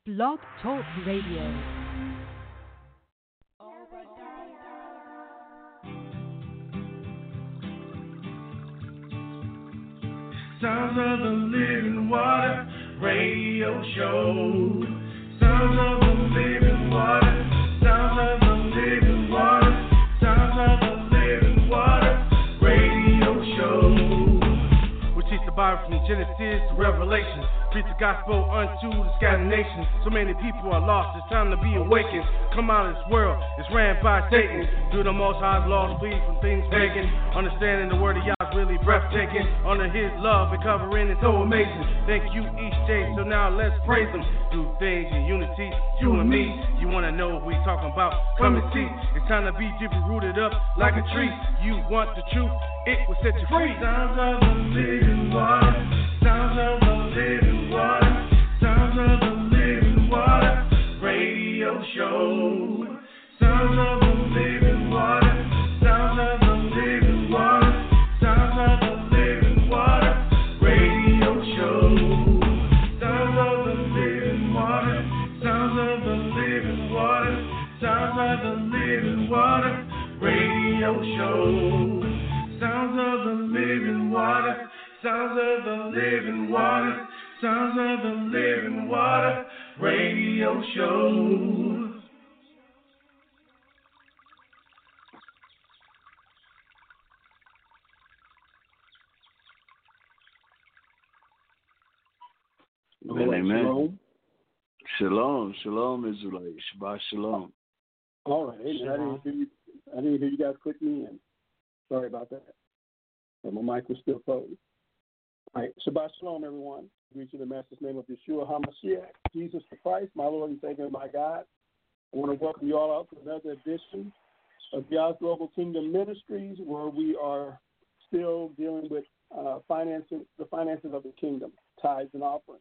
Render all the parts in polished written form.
Blog Talk Radio. Sounds of the Living Water Radio Show. Sounds of the Living Water. Sounds of the Living Water. Sounds of the Living Water Radio Show. We teach the Bible from Genesis to Revelation. Preach the gospel unto the scattered nations. So many people are lost. It's time to be awakened. Come out of this world. It's ran by Satan. Do the Most High's laws, flee from things pagan. Understanding the word of Yah is really breathtaking. Under His love and covering is so amazing. Thank you each day. So now let's praise Him. Do things in unity, you and me. You wanna know what we talking about? Come and see. It's time to be deeply rooted up like a tree. You want the truth? It will set you free. Sounds of the living water. Sounds of the living water. Sounds of the living water. Radio show. Sounds of the living water. Sounds of the living water. Sounds of the living water. Radio show. Sounds of the living water. Sounds of the living water. Sounds of the living water. Radio show. Sounds of the living water. Sounds of the living water. Sounds of the living water. Radio show. Amen. Shalom, shalom, Israelite. Shabbat shalom. All right. I didn't hear you guys click me in. Sorry about that. But my mic was still closed. All right. Shabbat shalom, everyone. Greet you in the Master's name of Yeshua HaMashiach, Jesus the Christ, my Lord and Savior, my God. I want to welcome you all out to another edition of Yah's Global Kingdom Ministries, where we are still dealing with the finances of the kingdom, tithes and offerings.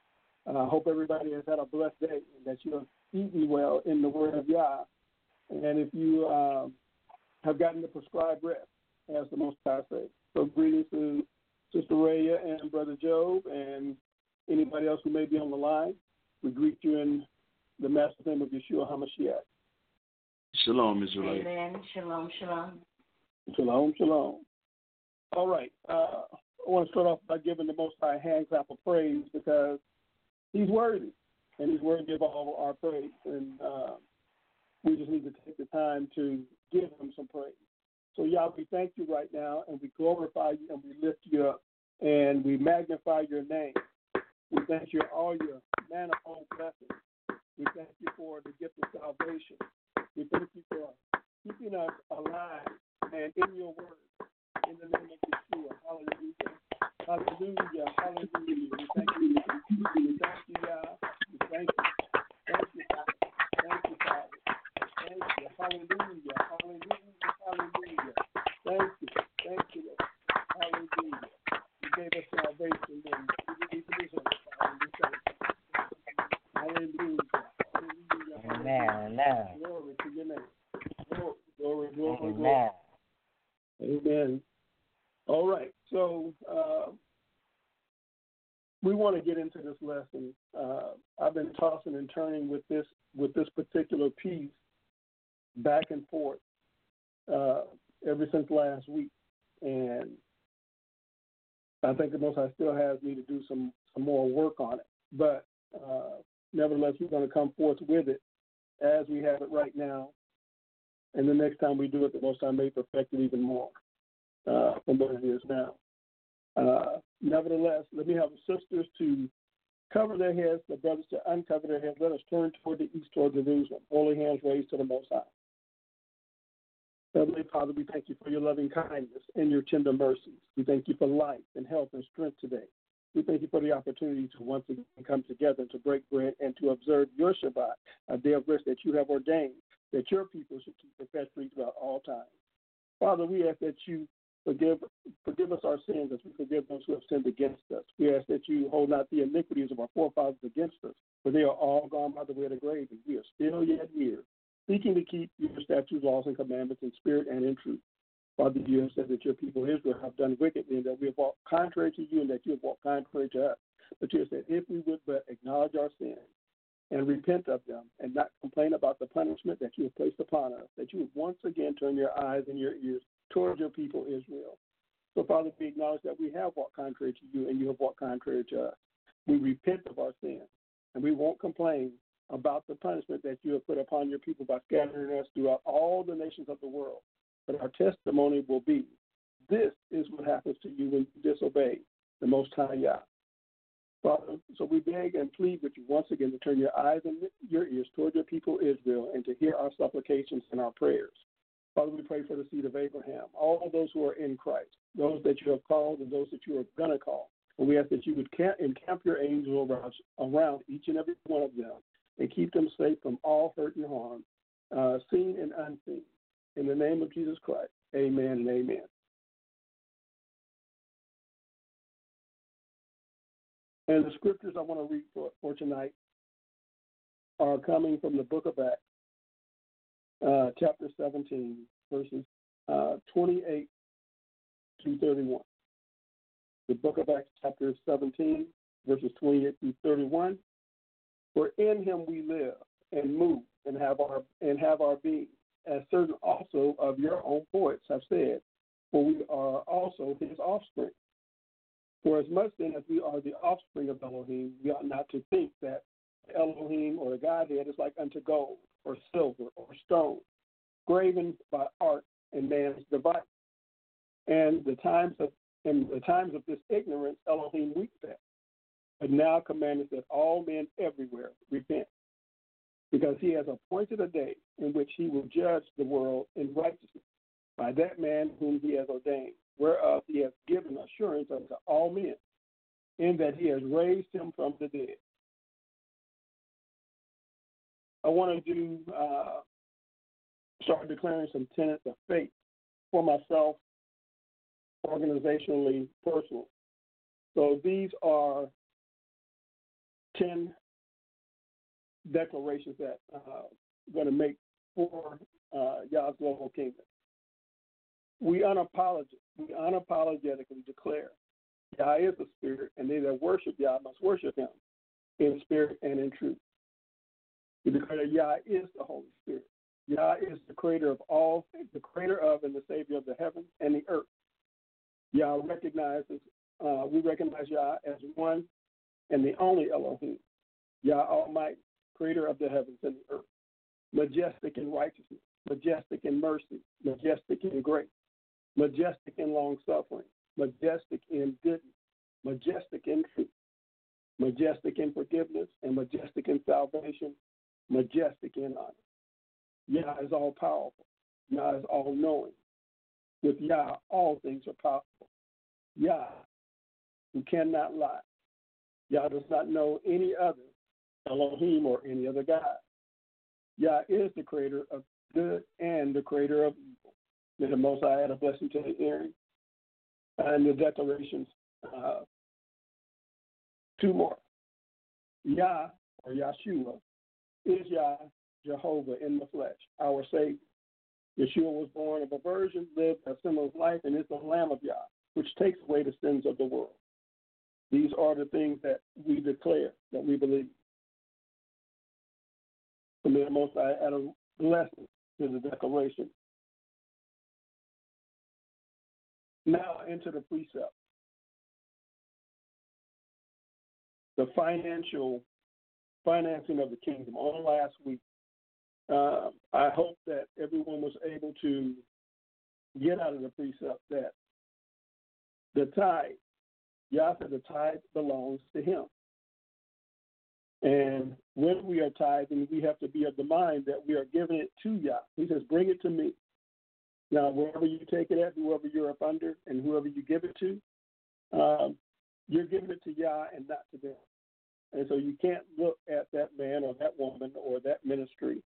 I hope everybody has had a blessed day and that you have eaten well in the Word of Yah. And if you have gotten the prescribed rest, as the Most High says. So greetings to Sister Raya and Brother Job and anybody else who may be on the line. We greet you in the Master's name of Yeshua HaMashiach. Shalom, Israelite. Amen. Shalom, shalom. Shalom, shalom. All right. I want to start off by giving the Most High a hand clap of praise because He's worthy, and He's worthy of all our praise. And we just need to take the time to give Him some praise. So, Yah, we thank you right now, and we glorify you, and we lift you up, and we magnify your name. We thank you for all your manifold blessings. We thank you for the gift of salvation. We thank you for keeping us alive and in your word. In the name of Yeshua. Hallelujah. Hallelujah. Hallelujah. We thank you. We thank you, Yah. We thank you. Thank you, Father. Thank you, Father. Thank you. Hallelujah. Hallelujah. Hallelujah. Thank you. Thank you, Lord. Hallelujah. You gave us salvation, and we deserve it, Father. We thank you. Hallelujah. Hallelujah. Amen. Glory to your name. Glory, glory, Amen. glory. Amen. All right. So we want to get into this lesson. I've been tossing and turning with this particular piece back and forth ever since last week, and I think the Most High still has me to do some more work on it. But nevertheless, we're going to come forth with it as we have it right now, and the next time we do it, the Most High may perfect it even more from what it is now. Nevertheless, let me have the sisters to cover their heads, the brothers to uncover their heads. Let us turn toward the east, toward Jerusalem. Holy hands raised to the Most High. Heavenly Father, we thank you for your loving kindness and your tender mercies. We thank you for life and health and strength today. We thank you for the opportunity to once again come together to break bread and to observe your Shabbat, a day of rest that you have ordained, that your people should keep perpetually throughout all time. Father, we ask that you forgive us our sins as we forgive those who have sinned against us. We ask that you hold not the iniquities of our forefathers against us, for they are all gone by the way of the grave, and we are still yet here, seeking to keep your statutes, laws, and commandments in spirit and in truth. Father, you have said that your people Israel have done wickedly, and that we have walked contrary to you, and that you have walked contrary to us. But you have said, if we would but acknowledge our sins, and repent of them and not complain about the punishment that you have placed upon us, that you would once again turn your eyes and your ears towards your people Israel. So, Father, we acknowledge that we have walked contrary to you and you have walked contrary to us. We repent of our sins, and we won't complain about the punishment that you have put upon your people by scattering us throughout all the nations of the world. But our testimony will be, this is what happens to you when you disobey the Most High Yah. Father, so we beg and plead with you once again to turn your eyes and your ears toward your people Israel and to hear our supplications and our prayers. Father, we pray for the seed of Abraham, all those who are in Christ, those that you have called and those that you are going to call. And we ask that you would encamp your angels around each and every one of them and keep them safe from all hurt and harm, seen and unseen. In the name of Jesus Christ, amen and amen. And the scriptures I want to read for tonight are coming from the book of Acts, chapter 17, verses 28 through 31. The book of Acts, chapter 17, verses 28 through 31. For in him we live and move and have our being, as certain also of your own poets have said, for we are also his offspring. For as much then as we are the offspring of Elohim, we ought not to think that Elohim or the Godhead is like unto gold or silver or stone, graven by art and man's device. And the times of this ignorance Elohim wept at, but now commandeth that all men everywhere repent, because he has appointed a day in which he will judge the world in righteousness by that man whom he has ordained, whereof he has given assurance unto all men, in that he has raised him from the dead. I want to start declaring some tenets of faith for myself, organizationally, personally. So these are 10 declarations that I'm going to make for Yah's global kingdom. We unapologetically declare Yah is the Spirit, and they that worship Yah must worship him in spirit and in truth. We declare that Yah is the Holy Spirit. Yah is the creator of all things, the creator of and the Savior of the heavens and the earth. Yah we recognize Yah as one and the only Elohim, Yah Almighty, creator of the heavens and the earth, majestic in righteousness, majestic in mercy, majestic in grace, majestic in long-suffering, majestic in goodness, majestic in truth, majestic in forgiveness, and majestic in salvation, majestic in honor. Yah is all-powerful. Yah is all-knowing. With Yah, all things are possible. Yah, who cannot lie. Yah does not know any other Elohim or any other God. Yah is the creator of good and the creator of evil. May the Most High add a blessing to the hearing. And the declarations, 2 more. Yah, or Yahshua, is Yah, Jehovah in the flesh, our Savior. Yeshua was born of a virgin, lived a sinless life, and is the Lamb of Yah, which takes away the sins of the world. These are the things that we declare, that we believe. So may the Most High add a blessing to the declaration. Now into the precept. The financing of the kingdom. On last week, I hope that everyone was able to get out of the precept that the tithe, Yah said the tithe belongs to him. And when we are tithing, we have to be of the mind that we are giving it to Yah. He says, bring it to me. Now, wherever you take it at, whoever you're up under, and whoever you give it to, you're giving it to Yah and not to them. And so you can't look at that man or that woman or that ministry.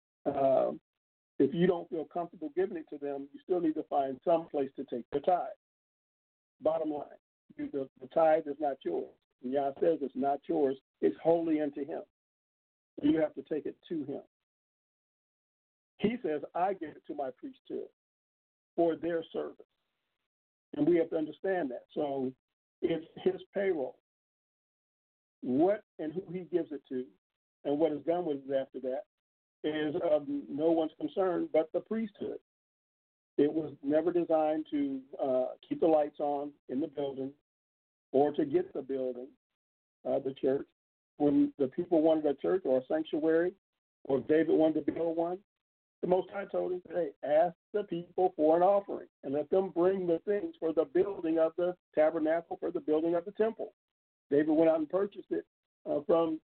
If you don't feel comfortable giving it to them, you still need to find some place to take the tithe. Bottom line, the tithe is not yours. And Yah says it's not yours. It's wholly unto him. You have to take it to him. He says, I give it to my priesthood for their service. And we have to understand that. So it's his payroll. What and who he gives it to and what is done with it after that is of no one's concern but the priesthood. It was never designed to keep the lights on in the building or to get the building, the church. When the people wanted a church or a sanctuary, or if David wanted to build one, the Most High told him, hey, ask the people for an offering and let them bring the things for the building of the tabernacle, for the building of the temple. David went out and purchased it from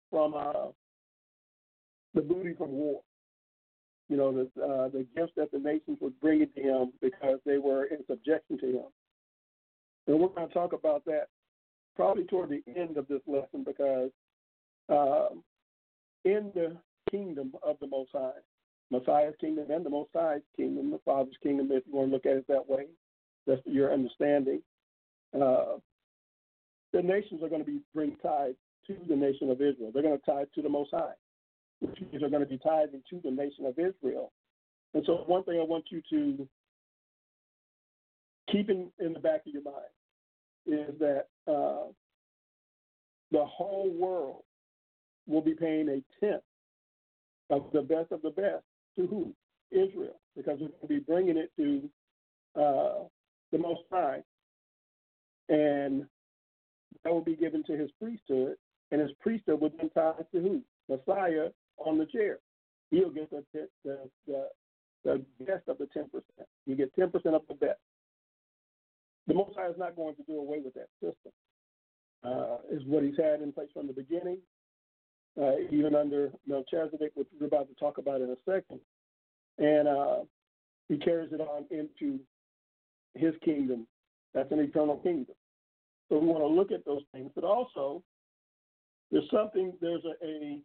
the booty from war. You know, the gifts that the nations would bring to him because they were in subjection to him. And we're going to talk about that probably toward the end of this lesson because in the kingdom of the Most High, Messiah's kingdom and the Most High's kingdom, the Father's kingdom, if you want to look at it that way, that's your understanding. The nations are going to bring tithes to the nation of Israel. They're going to tithe to the Most High, which means they're going to be tithing to the nation of Israel. And so one thing I want you to keep in the back of your mind is that the whole world will be paying a tenth of the best to who? Israel, because we're going to be bringing it to the Most High, and that will be given to his priesthood, and his priesthood will then tie to who? Messiah on the chair. He'll get the best of the 10%. You get 10% of the best. The Most High is not going to do away with that system. Is what he's had in place from the beginning, even under Melchizedek, which we're about to talk about in a second. And he carries it on into his kingdom. That's an eternal kingdom. So we want to look at those things. But also, there's a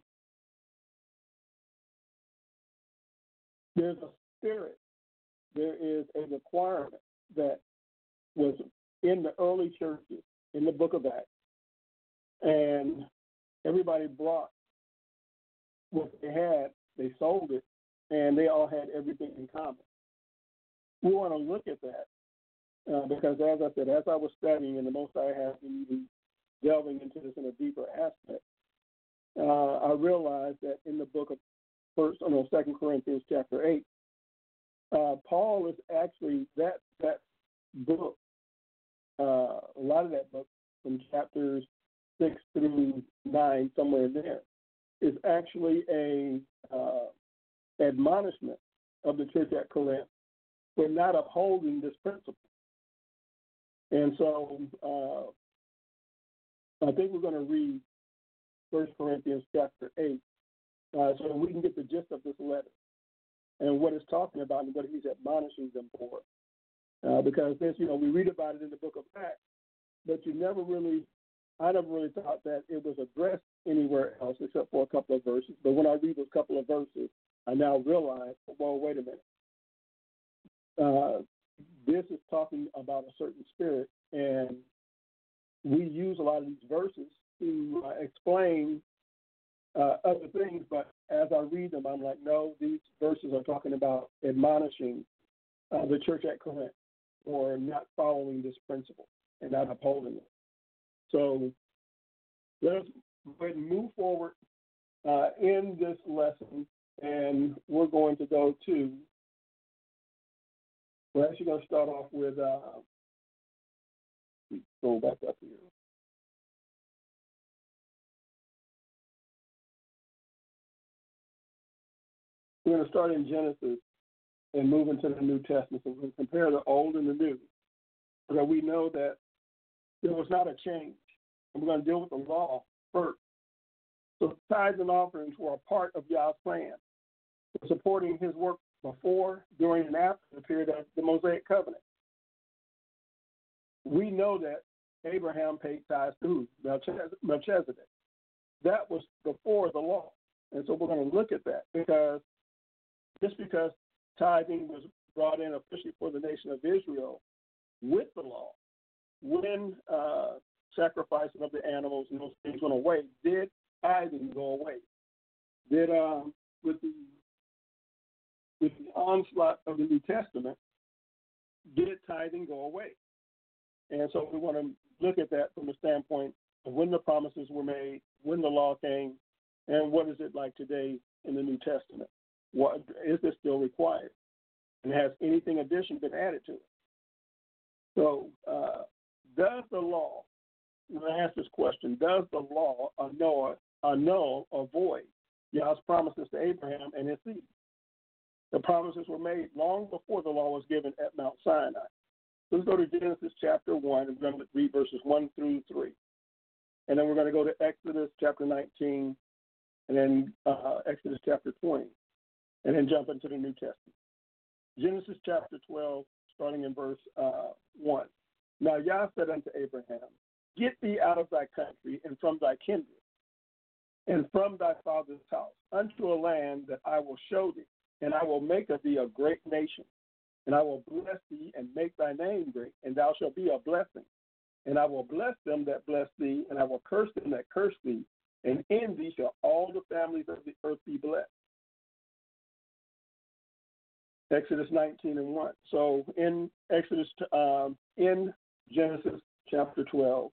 spirit, there is a requirement that was in the early churches in the book of Acts. And everybody brought what they had, they sold it, and they all had everything in common. We want to look at that because, as I said, as I was studying, and the Most High has been even delving into this in a deeper aspect, I realized that in the book of 2 Corinthians chapter 8, Paul is actually that book, a lot of that book from chapters 6 through 9, somewhere in there, is actually a admonishment of the church at Corinth for not upholding this principle. And so I think we're going to read 1 Corinthians chapter 8 so that we can get the gist of this letter and what it's talking about and what he's admonishing them for. Because this, we read about it in the book of Acts, but I never really thought that it was addressed anywhere else except for a couple of verses. But when I read those couple of verses, I now realize, well, wait a minute. This is talking about a certain spirit, and we use a lot of these verses to explain other things, but as I read them, I'm like, no, these verses are talking about admonishing the church at Corinth for not following this principle and not upholding it. So let's go ahead and move forward in this lesson, and we're going to go to, we're actually going to start off with, go back up here. We're going to start in Genesis and move into the New Testament. So we're going to compare the old and the new, so that we know that there was not a change. And we're going to deal with the law first. So tithes and offerings were a part of Yah's plan, supporting his work before, during, and after the period of the Mosaic covenant. We know that Abraham paid tithes to Melchizedek. That was before the law. And so we're going to look at that because tithing was brought in officially for the nation of Israel with the law, when sacrificing of the animals and those things went away, did tithing go away? Did with the onslaught of the New Testament, did tithing go away? And so we want to look at that from the standpoint of when the promises were made, when the law came, And what is it like today in the New Testament? What is this still required? And has anything addition been added to it? So, does the law, when I ask this question, does the law annul or void God's promises to Abraham and his seed? The promises were made long before the law was given at Mount Sinai. Let's go to Genesis chapter 1, and we're going to read verses 1 through 3. And then we're going to go to Exodus chapter 19, and then Exodus chapter 20, and then jump into the New Testament. Genesis chapter 12, starting in verse 1. Now Yah said unto Abraham, Get thee out of thy country and from thy kindred, and from thy father's house, unto a land that I will show thee, and I will make of thee a great nation. And I will bless thee and make thy name great, and thou shalt be a blessing. And I will bless them that bless thee, and I will curse them that curse thee, and in thee shall all the families of the earth be blessed. Exodus 19 and 1. So in in Genesis chapter 12,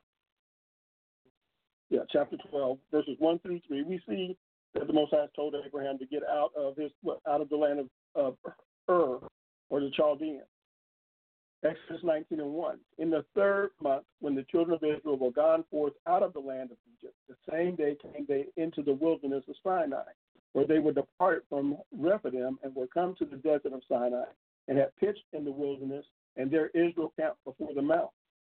chapter 12, verses 1 through 3, we see that the Most High told Abraham to get out of the land of Ur, or the Chaldeans. Exodus 19 and 1. In the third month, when the children of Israel were gone forth out of the land of Egypt, the same day came they into the wilderness of Sinai, where they were departed from Rephidim and were come to the desert of Sinai, and had pitched in the wilderness, and there Israel camped before the mount.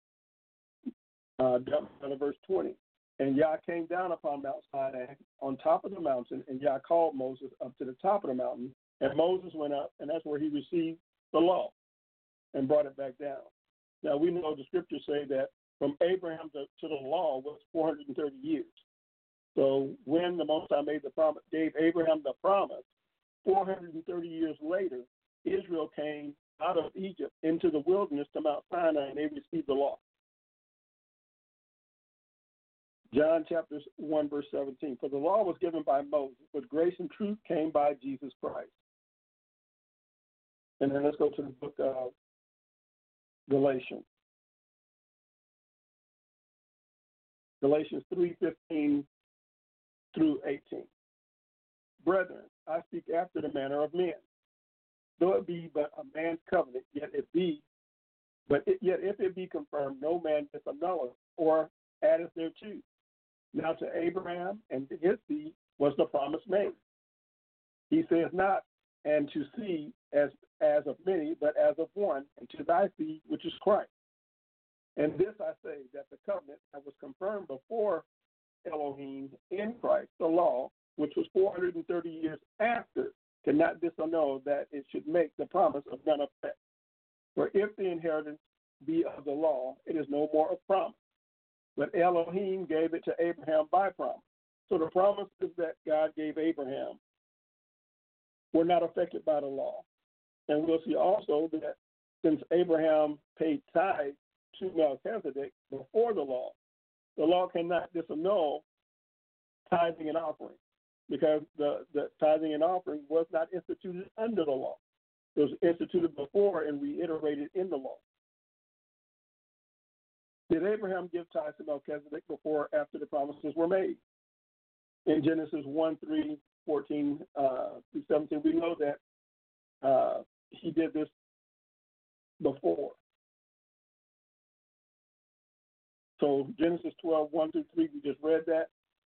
Jump down to verse 20. And Yah came down upon Mount Sinai on top of the mountain, and Yah called Moses up to the top of the mountain, and Moses went up, and that's where he received the law and brought it back down. Now, we know the scriptures say that from Abraham to the law was 430 years. So when the Most High gave Abraham the promise, 430 years later, Israel came out of Egypt into the wilderness to Mount Sinai, and they received the law. John chapter 1, verse 17. For the law was given by Moses, but grace and truth came by Jesus Christ. And then let's go to the book of Galatians. Galatians 3:15 through 18. Brethren, I speak after the manner of men. Though it be but a man's covenant, yet if it be confirmed, no man disannulleth or addeth thereto. Now to Abraham and to his seed was the promise made. He says not, and to seed as of many, but as of one, and to thy seed, which is Christ. And this I say, that the covenant that was confirmed before Elohim in Christ, the law, which was 430 years after, cannot disannul that it should make the promise of none effect. For if the inheritance be of the law, it is no more a promise. But Elohim gave it to Abraham by promise. So the promises that God gave Abraham were not affected by the law. And we'll see also that since Abraham paid tithe to Melchizedek before the law cannot disannul tithing and offering, because the tithing and offering was not instituted under the law. It was instituted before and reiterated in the law. Did Abraham give tithes to Melchizedek before or after the promises were made? In Genesis 1:3, 14 through 17, we know that he did this before. So Genesis 12:1 through 3, we just read that.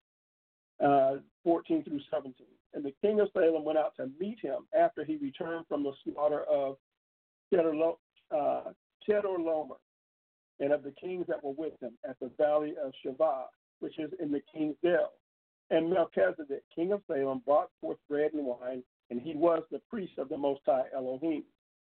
14 through 17. And the king of Salem went out to meet him after he returned from the slaughter of Chedorlaomer and of the kings that were with him at the valley of Shavah, which is in the king's dell. And Melchizedek, king of Salem, brought forth bread and wine, and he was the priest of the Most High Elohim.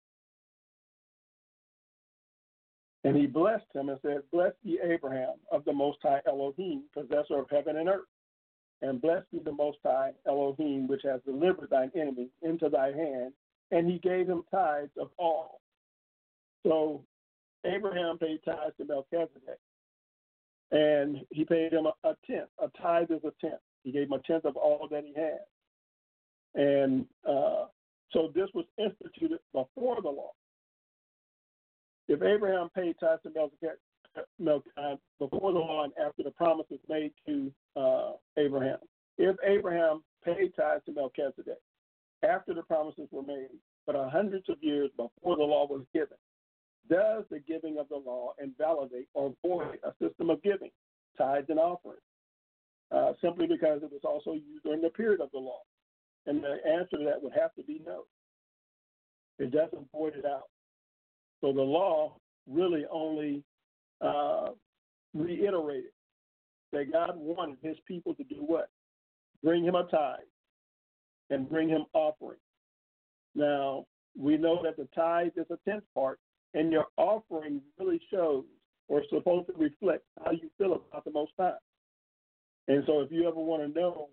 And he blessed him and said, Blessed be Abraham of the Most High Elohim, possessor of heaven and earth. And blessed be the Most High Elohim, which has delivered thine enemy into thy hand. And he gave him tithes of all. So Abraham paid tithes to Melchizedek. And he paid him a tenth. A tithe is a tenth. He gave him a tenth of all that he had. And so this was instituted before the law. If Abraham paid tithes to Melchizedek before the law and after the promises made to Abraham, If Abraham paid tithes to Melchizedek after the promises were made, but hundreds of years before the law was given, does the giving of the law invalidate or void a system of giving, tithes and offerings? Simply because it was also used during the period of the law. And the answer to that would have to be no. It doesn't void it out. So the law really only reiterated that God wanted his people to do what? Bring him a tithe and bring him offering. Now, we know that the tithe is a tenth part, and your offering really shows or is supposed to reflect how you feel about the Most High. And so if you ever want to know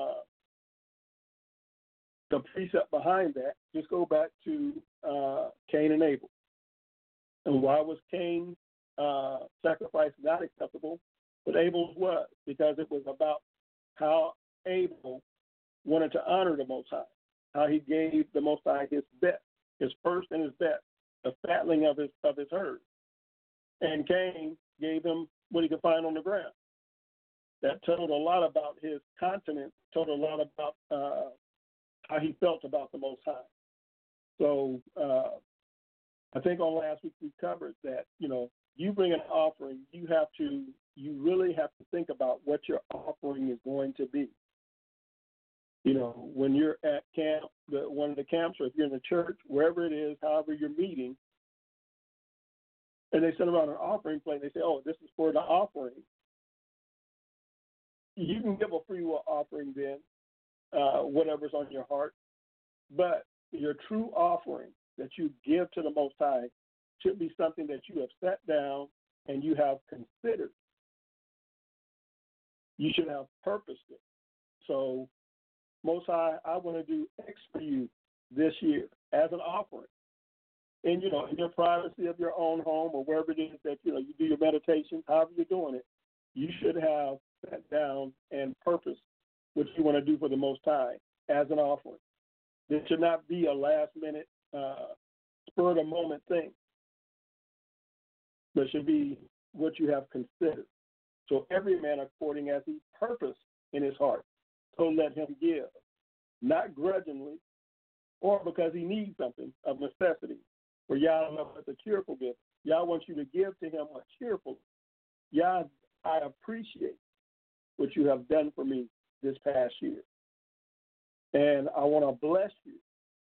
the precept behind that, just go back to Cain and Abel. And why was Cain's sacrifice not acceptable, but Abel's was? Because it was about how Abel wanted to honor the Most High, how he gave the Most High his best, his first and his best, the fatling of his herd. And Cain gave him what he could find on the ground. That told a lot about his continence, told a lot about how he felt about the Most High. So I think on last week we covered that, you bring an offering, you really have to think about what your offering is going to be. When you're at camp, one of the camps, or if you're in the church, wherever it is, however you're meeting, and they sit around an offering plate, and they say, oh, this is for the offering. You can give a free will offering then, whatever's on your heart, but your true offering that you give to the Most High should be something that you have sat down and you have considered. You should have purposed it. So, Most High, I want to do X for you this year as an offering. And, in your privacy of your own home or wherever it is that, you do your meditation, however you're doing it, you should have sat down and purposed what you want to do for the Most High as an offering. This should not be a last-minute, spur-of-the-moment thing. But should be what you have considered. So every man according as he purposed in his heart, so let him give, not grudgingly or because he needs something of necessity. For Yah loves a cheerful gift. Yah wants you to give to him a cheerful. Yah, I appreciate what you have done for me this past year. And I want to bless you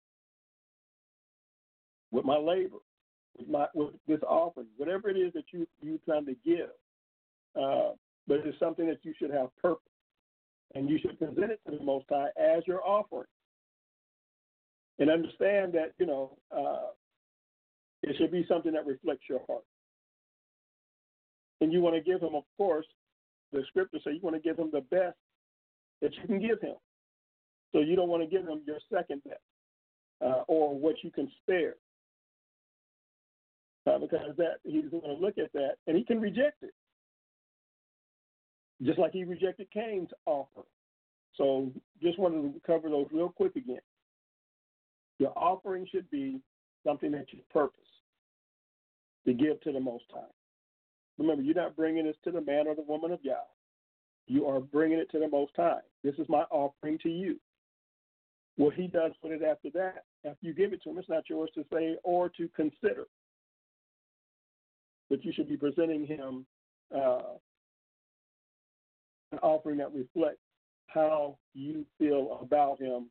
with my labor, with this offering, whatever it is that you trying to give. But it's something that you should have purpose. And you should present it to the Most High as your offering. And understand that, it should be something that reflects your heart. And you want to give him, of course, the scriptures say you want to give him the best that you can give him. So you don't want to give him your second best or what you can spare. Because that he's going to look at that and he can reject it. Just like he rejected Cain's offer. So just wanted to cover those real quick again. Your offering should be something that you purpose to give to the Most High. Remember, you're not bringing this to the man or the woman of Yah. You are bringing it to the Most High. This is my offering to you. What he does with it after that, after you give it to him, it's not yours to say or to consider. But you should be presenting him an offering that reflects how you feel about him,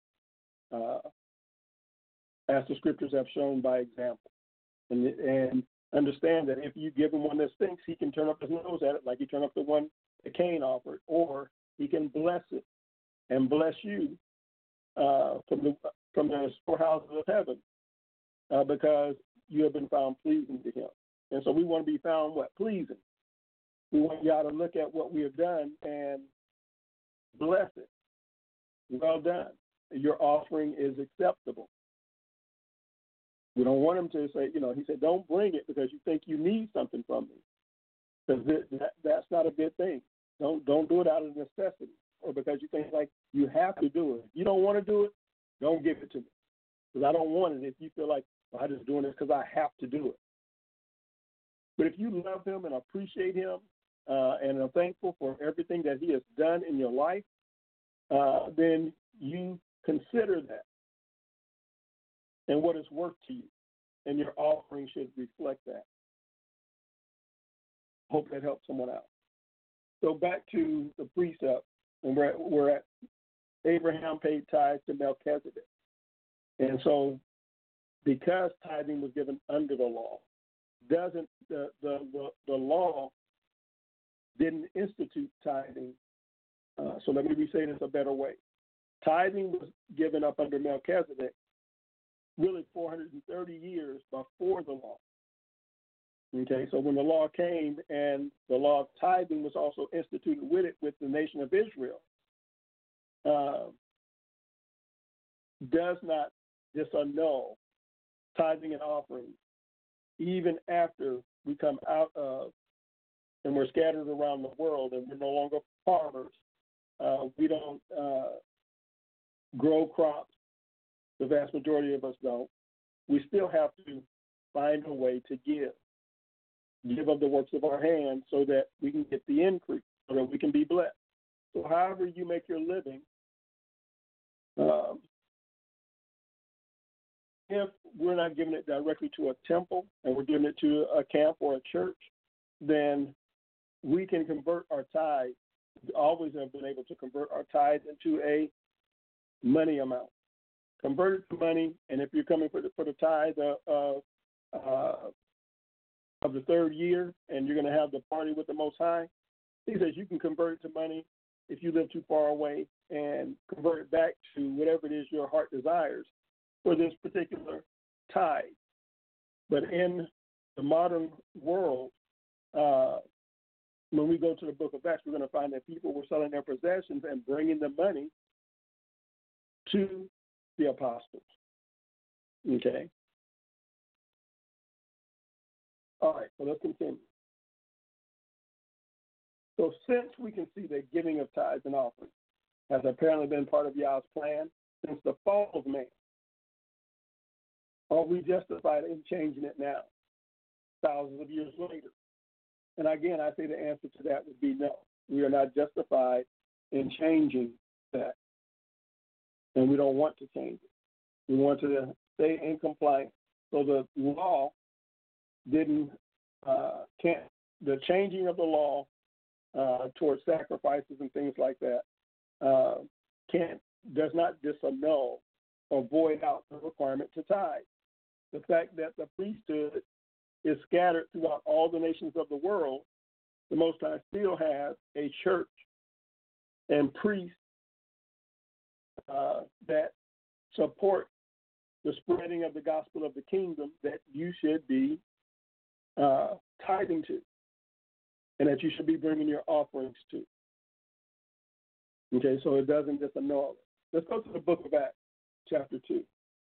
as the scriptures have shown by example. And understand that if you give him one that stinks, he can turn up his nose at it like he turned up the one that Cain offered, or he can bless it and bless you from the storehouses of heaven because you have been found pleasing to him. And so we want to be found what? Pleasing. We want y'all to look at what we have done and bless it. Well done. Your offering is acceptable. We don't want him to say, he said, don't bring it because you think you need something from me. Because that's not a good thing. Don't do it out of necessity or because you think like you have to do it. If you don't want to do it, don't give it to me. Because I don't want it if you feel like, well, I'm just doing this because I have to do it. But if you love him and appreciate him and are thankful for everything that he has done in your life, then you consider that and what it's worth to you, and your offering should reflect that. Hope that helps someone out. So back to the precept, and we're at Abraham paid tithes to Melchizedek. And so because tithing was given under the law, doesn't the law didn't institute tithing. So let me re-say this a better way. Tithing was given up under Melchizedek really 430 years before the law. Okay, so when the law came and the law of tithing was also instituted with it with the nation of Israel, does not disannul tithing and offering even after we come out of and we're scattered around the world and we're no longer farmers. We don't grow crops. The vast majority of us don't. We still have to find a way to give of the works of our hands so that we can get the increase, so that we can be blessed. So however you make your living, if we're not giving it directly to a temple and we're giving it to a camp or a church, then we can convert our tithe. We always have been able to convert our tithe into a money amount. Convert it to money, and if you're coming for the tithe of the third year and you're going to have the party with the Most High, he says you can convert it to money if you live too far away and convert it back to whatever it is your heart desires for this particular tithe. But in the modern world, when we go to the book of Acts, we're going to find that people were selling their possessions and bringing the money to the apostles. Okay? All right, so let's continue. So since we can see that giving of tithes and offerings has apparently been part of Yah's plan since the fall of man, are we justified in changing it now, thousands of years later? And again, I say the answer to that would be no. We are not justified in changing that. And we don't want to change it. We want to stay in compliance. So the law the changing of the law towards sacrifices and things like that does not disannul or void out the requirement to tithe. The fact that the priesthood is scattered throughout all the nations of the world, the Most High still has a church and priests that support the spreading of the gospel of the kingdom that you should be tithing to, and that you should be bringing your offerings to. Okay, so it doesn't disannul it. Let's go to the book of Acts, chapter 2.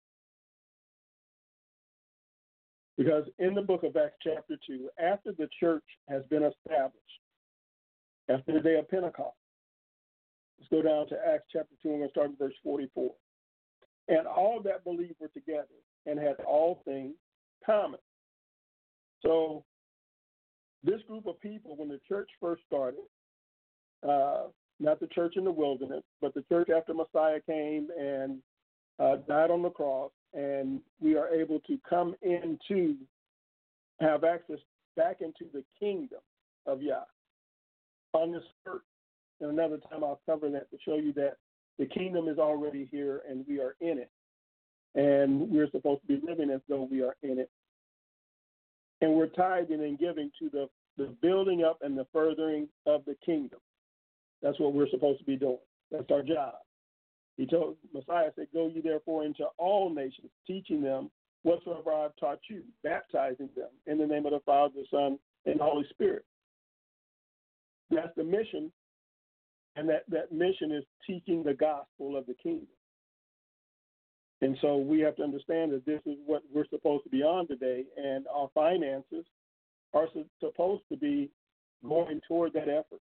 Because in the book of Acts, chapter 2, after the church has been established, after the day of Pentecost, let's go down to Acts chapter 2, and we're going to start in verse 44. And all that believed were together and had all things common. So this group of people, when the church first started, not the church in the wilderness, but the church after Messiah came and died on the cross, and we are able to come into, have access back into the kingdom of Yah on this earth. And another time I'll cover that to show you that the kingdom is already here and we are in it. And we're supposed to be living as though we are in it. And we're tithing and giving to the building up and the furthering of the kingdom. That's what we're supposed to be doing. That's our job. He told Messiah, said, go ye therefore into all nations, teaching them whatsoever I have taught you, baptizing them in the name of the Father, the Son, and the Holy Spirit. That's the mission, and that mission is teaching the gospel of the kingdom. And so we have to understand that this is what we're supposed to be on today, and our finances are supposed to be going toward that effort,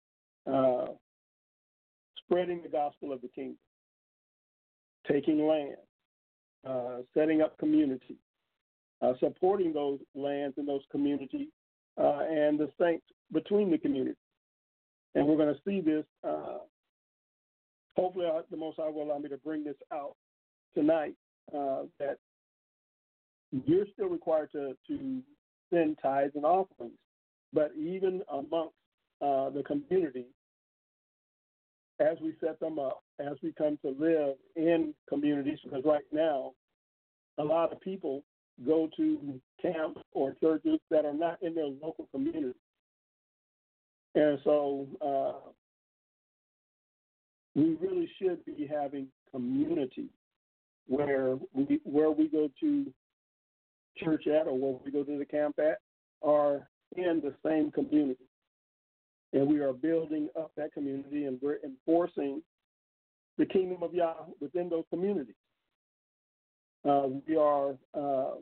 spreading the gospel of the kingdom, taking land, setting up community, supporting those lands and those communities, and the saints between the communities. And we're going to see this hopefully the Most High will allow me to bring this out tonight, that you're still required to send tithes and offerings. But even amongst the community, as we set them up, as we come to live in communities, because right now a lot of people go to camps or churches that are not in their local community. And so we really should be having community where we go to church at or where we go to the camp at are in the same community. And we are building up that community, and we're enforcing the kingdom of Yah within those communities. We are, for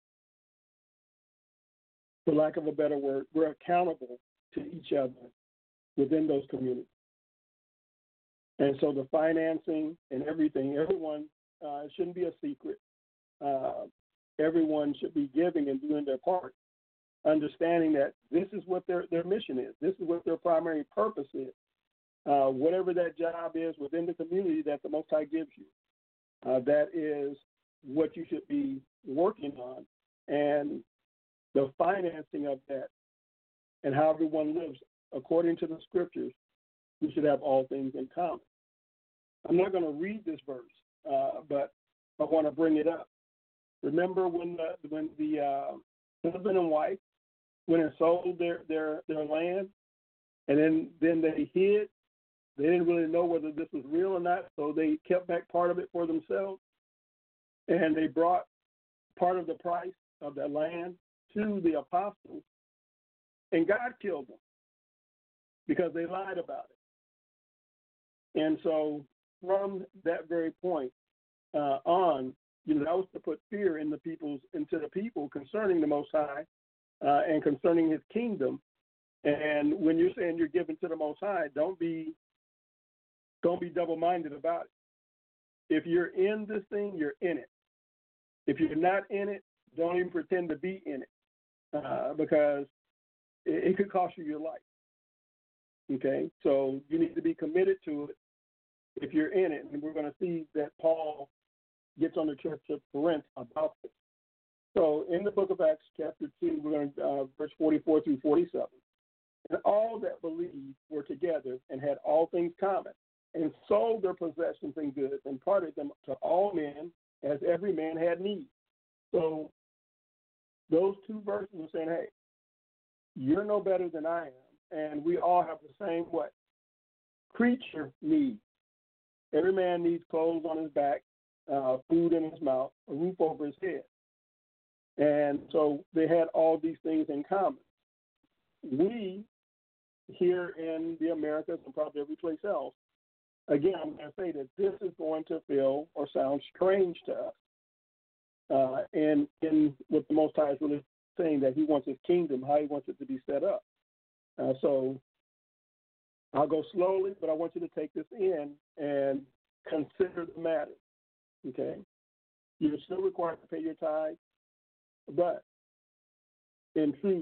lack of a better word, we're accountable to each other within those communities. And so the financing and everything, everyone, it shouldn't be a secret. Everyone should be giving and doing their part, understanding that this is what their mission is. This is what their primary purpose is. Whatever that job is within the community that the Most High gives you, that is what you should be working on. And the financing of that and how everyone lives according to the scriptures, we should have all things in common. I'm not going to read this verse, but I want to bring it up. Remember when the husband and wife went and sold their land, and then they hid. They didn't really know whether this was real or not, so they kept back part of it for themselves, and they brought part of the price of that land to the apostles, and God killed them because they lied about it. And so from that very point on, that was to put fear into the people concerning the Most High and concerning His kingdom. And when you're saying you're giving to the Most High, don't be double-minded about it. If you're in this thing, you're in it. If you're not in it, don't even pretend to be in it, because it could cost you your life. Okay, so you need to be committed to it if you're in it. And we're going to see that Paul gets on the church of Corinth about this. So in the book of Acts, chapter 2, we're going to verse 44 through 47. And all that believed were together and had all things common, and sold their possessions and goods and parted them to all men as every man had need. So those two verses are saying, hey, you're no better than I am, and we all have the same what? Creature needs. Every man needs clothes on his back, food in his mouth, a roof over his head. And so they had all these things in common. We, here in the Americas and probably every place else, again, I'm going to say that this is going to feel or sound strange to us. And in what the Most High is really saying, that He wants His kingdom, how He wants it to be set up. So I'll go slowly, but I want you to take this in and consider the matter. Okay? You're still required to pay your tithe, but in truth,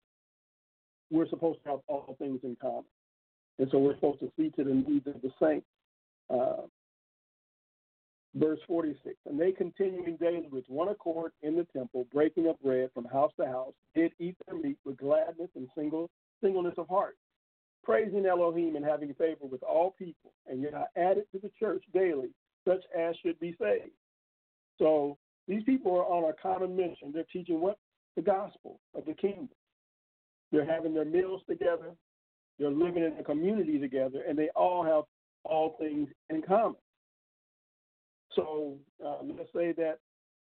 we're supposed to have all things in common. And so we're supposed to see to the needs of the saints. Verse 46, and they continuing daily with one accord in the temple, breaking up bread from house to house, did eat their meat with gladness and singleness of heart, praising Elohim and having favor with all people, and yet I added to the church daily such as should be saved. So these people are on a common mission. They're teaching what? The gospel of the kingdom. They're having their meals together. They're living in a community together, and they all have all things in common. So let's say that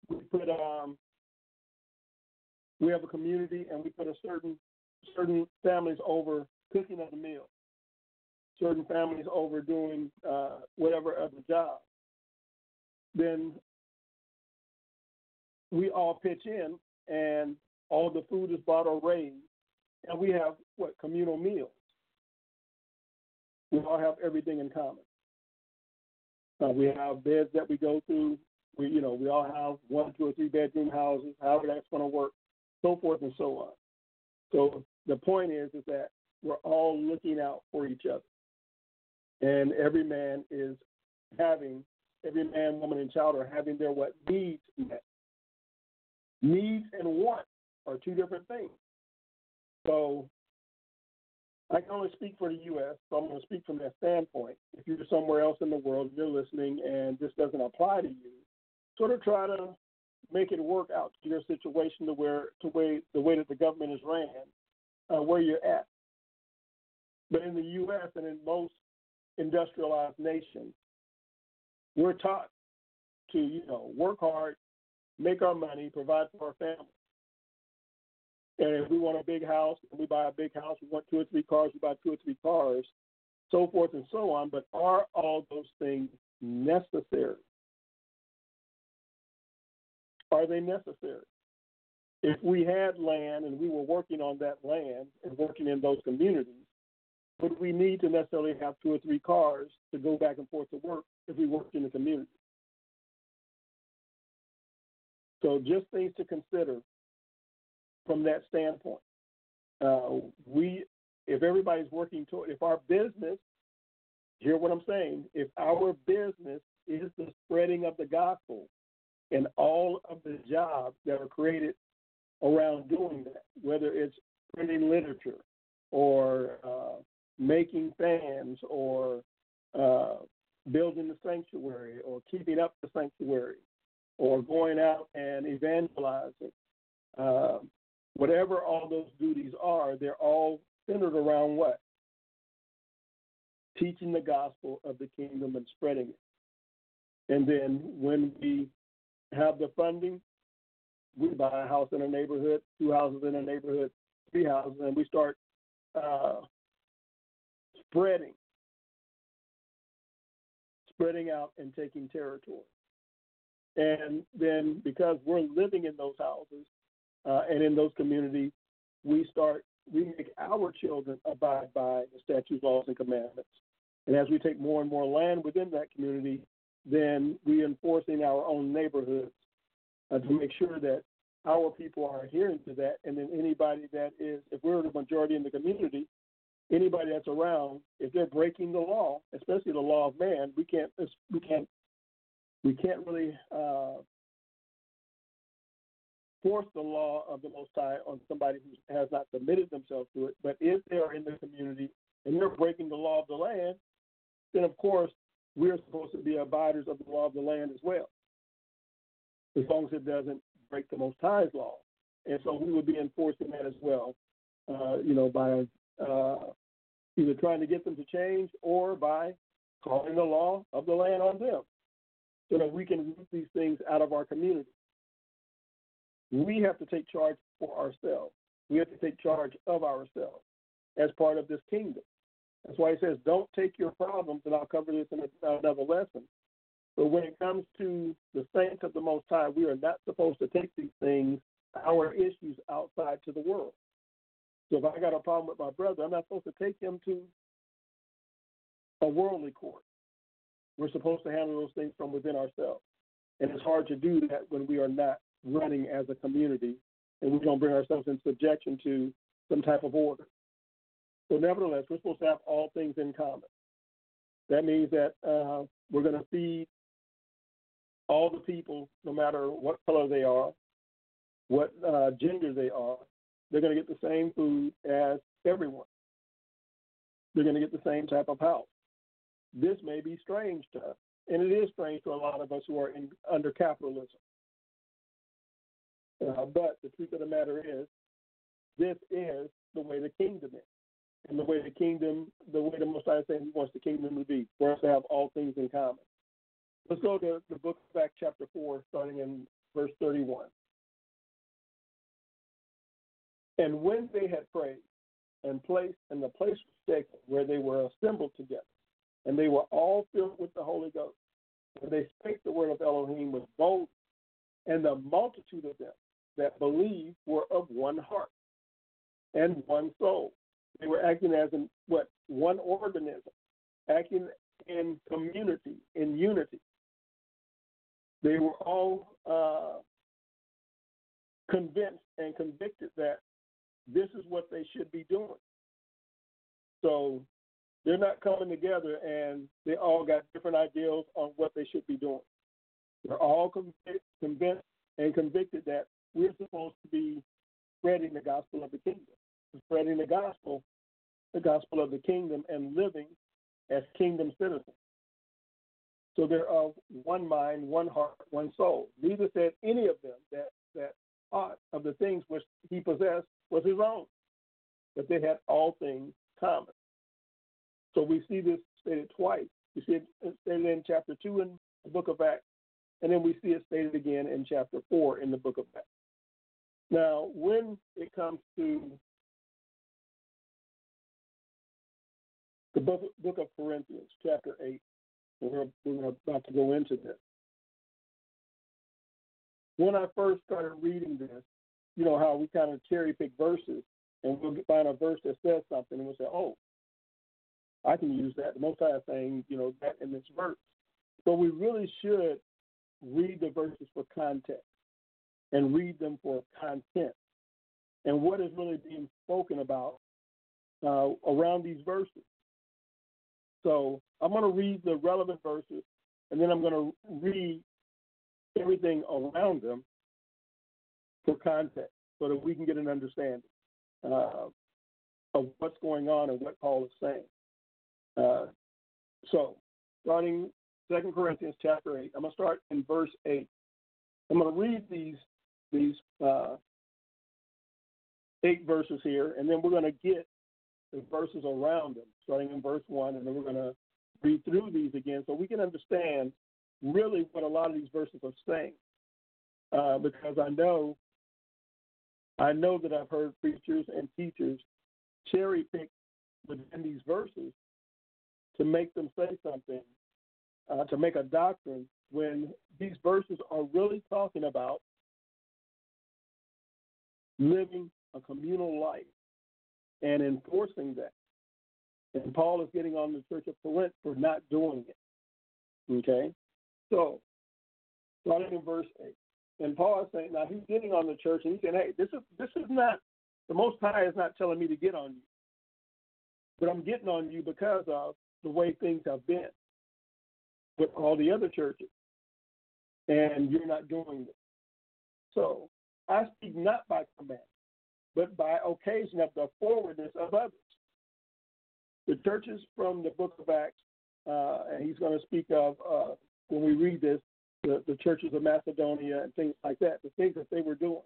we have a community, and we put a certain families over cooking of the meal, certain families over doing whatever other job. Then we all pitch in, and all the food is bought or raised, and we have communal meals. We all have everything in common. We have beds that we go through. We all have 1, 2, or 3 bedroom houses, however that's going to work, so forth and so on. So the point is that we're all looking out for each other, and every man is having, every man, woman, and child are having their what? Needs met. Needs and wants are two different things. So I can only speak for the U.S., so I'm going to speak from that standpoint. If you're somewhere else in the world, you're listening, and this doesn't apply to you, sort of try to make it work out to your situation the way that the government is ran, where you're at. But in the U.S. and in most industrialized nations, we're taught to, work hard, make our money, provide for our family. And if we want a big house, we buy a big house. We want 2 or 3 cars, we buy 2 or 3 cars, so forth and so on. But are all those things necessary? Are they necessary? If we had land and we were working on that land and working in those communities, would we need to necessarily have 2 or 3 cars to go back and forth to work if we worked in the community? So just things to consider from that standpoint. If everybody's working toward, if our business, hear what I'm saying, if our business is the spreading of the gospel and all of the jobs that are created around doing that, whether it's printing literature or making fans or building the sanctuary or keeping up the sanctuary or going out and evangelizing, whatever all those duties are, they're all centered around what? Teaching the gospel of the kingdom and spreading it. And then when we have the funding, we buy a house in a neighborhood, 2 houses in a neighborhood, 3 houses, and we start spreading out and taking territory. And then because we're living in those houses and in those communities, we make our children abide by the statutes, laws, and commandments. And as we take more and more land within that community, then we're enforcing our own neighborhoods to make sure that our people are adhering to that. And then anybody that is, if we're the majority in the community, anybody that's around, if they're breaking the law, especially the law of man, we can't really force the law of the Most High on somebody who has not submitted themselves to it. But if they are in the community and they're breaking the law of the land, then of course we're supposed to be abiders of the law of the land as well, as long as it doesn't break the Most High's law. And so we would be enforcing that as well, by either trying to get them to change or by calling the law of the land on them so that we can root these things out of our community. We have to take charge for ourselves. We have to take charge of ourselves as part of this kingdom. That's why he says, don't take your problems, and I'll cover this in another lesson. But when it comes to the saints of the Most High, we are not supposed to take these things, our issues, outside to the world. So if I got a problem with my brother, I'm not supposed to take him to a worldly court. We're supposed to handle those things from within ourselves. And it's hard to do that when we are not running as a community and we don't bring ourselves in subjection to some type of order. So nevertheless, we're supposed to have all things in common. That means that we're going to feed all the people, no matter what color they are, what gender they are. They're going to get the same food as everyone. They're going to get the same type of house. This may be strange to us, and it is strange to a lot of us who are under capitalism. But the truth of the matter is, this is the way the kingdom is. And the way the Most High says he wants the kingdom to be, for us to have all things in common. Let's go to the book of Acts chapter 4, starting in verse 31. And when they had prayed and the place was taken where they were assembled together, and they were all filled with the Holy Ghost, and they spake the word of Elohim with boldness, and the multitude of them that believed were of one heart and one soul. They were acting as one organism, acting in community, in unity. They were all convinced and convicted that this is what they should be doing. So They're not coming together and they all got different ideals on what they should be doing. They're all convinced and convicted that we're supposed to be spreading the gospel of the kingdom, spreading the gospel of the kingdom, and living as kingdom citizens. So they're of one mind, one heart, one soul. Neither said any of them that part of the things which he possessed was his own, but they had all things common. So we see this stated twice. We see it stated in chapter 2 in the book of Acts, and then we see it stated again in chapter 4 in the book of Acts. Now, when it comes to the book of Corinthians, chapter 8, we're about to go into this. When I first started reading this, you know how we kind of cherry pick verses, and we'll find a verse that says something, and we'll say, oh, I can use that. The Most High is saying, that in this verse. So we really should read the verses for context and read them for content and what is really being spoken about around these verses. So I'm going to read the relevant verses, and then I'm going to read everything around them for context so that we can get an understanding of what's going on and what Paul is saying. So starting 2 Corinthians chapter 8, I'm going to start in verse 8. I'm going to read these 8 verses here, and then we're going to get the verses around them, starting in verse 1, and then we're going to read through these again so we can understand really what a lot of these verses are saying. Because I know that I've heard preachers and teachers cherry pick within these verses to make them say something, to make a doctrine, when these verses are really talking about living a communal life and enforcing that. And Paul is getting on the church of Corinth for not doing it. Okay? So, starting in verse 8. And Paul is saying, now he's getting on the church and he's saying, hey, this is not, the Most High is not telling me to get on you. But I'm getting on you because of the way things have been with all the other churches. And you're not doing this. So, I speak not by command, but by occasion of the forwardness of others. The churches from the book of Acts, and he's going to speak of, when we read this, the churches of Macedonia and things like that, the things that they were doing.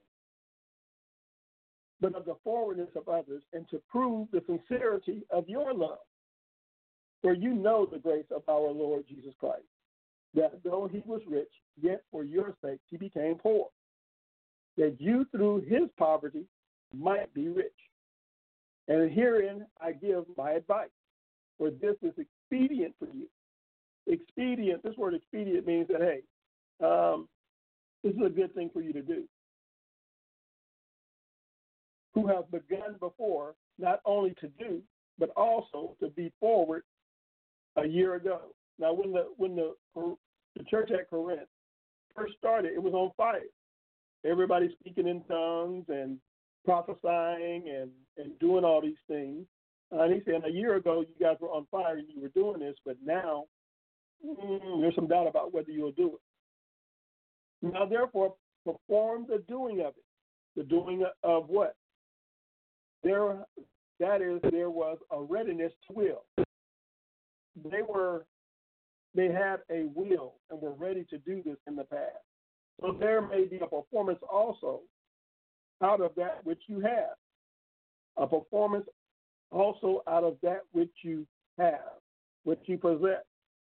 But of the forwardness of others, and to prove the sincerity of your love. For you know the grace of our Lord Jesus Christ, that though he was rich, yet for your sake he became poor, that you through his poverty might be rich. And herein I give my advice, for this is expedient for you. Expedient, this word expedient means that, hey, this is a good thing for you to do. Who have begun before, not only to do, but also to be forward a year ago. Now, when the church at Corinth first started, it was on fire. Everybody speaking in tongues and prophesying and doing all these things. And he said, a year ago, you guys were on fire and you were doing this, but now there's some doubt about whether you'll do it. Now, therefore, perform the doing of it. The doing of what? There was a readiness to will. They had a will and were ready to do this in the past. So there may be a performance also out of that which you have. A performance also out of that which you have, which you possess.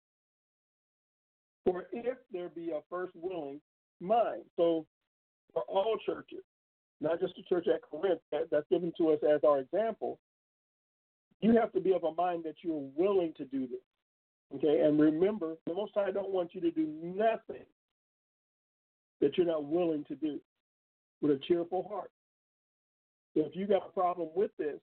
For if there be a first willing mind, so for all churches, not just the church at Corinth that's given to us as our example, you have to be of a mind that you're willing to do this. Okay, and remember, the Most High don't want you to do nothing that you're not willing to do with a cheerful heart. So if you got a problem with this,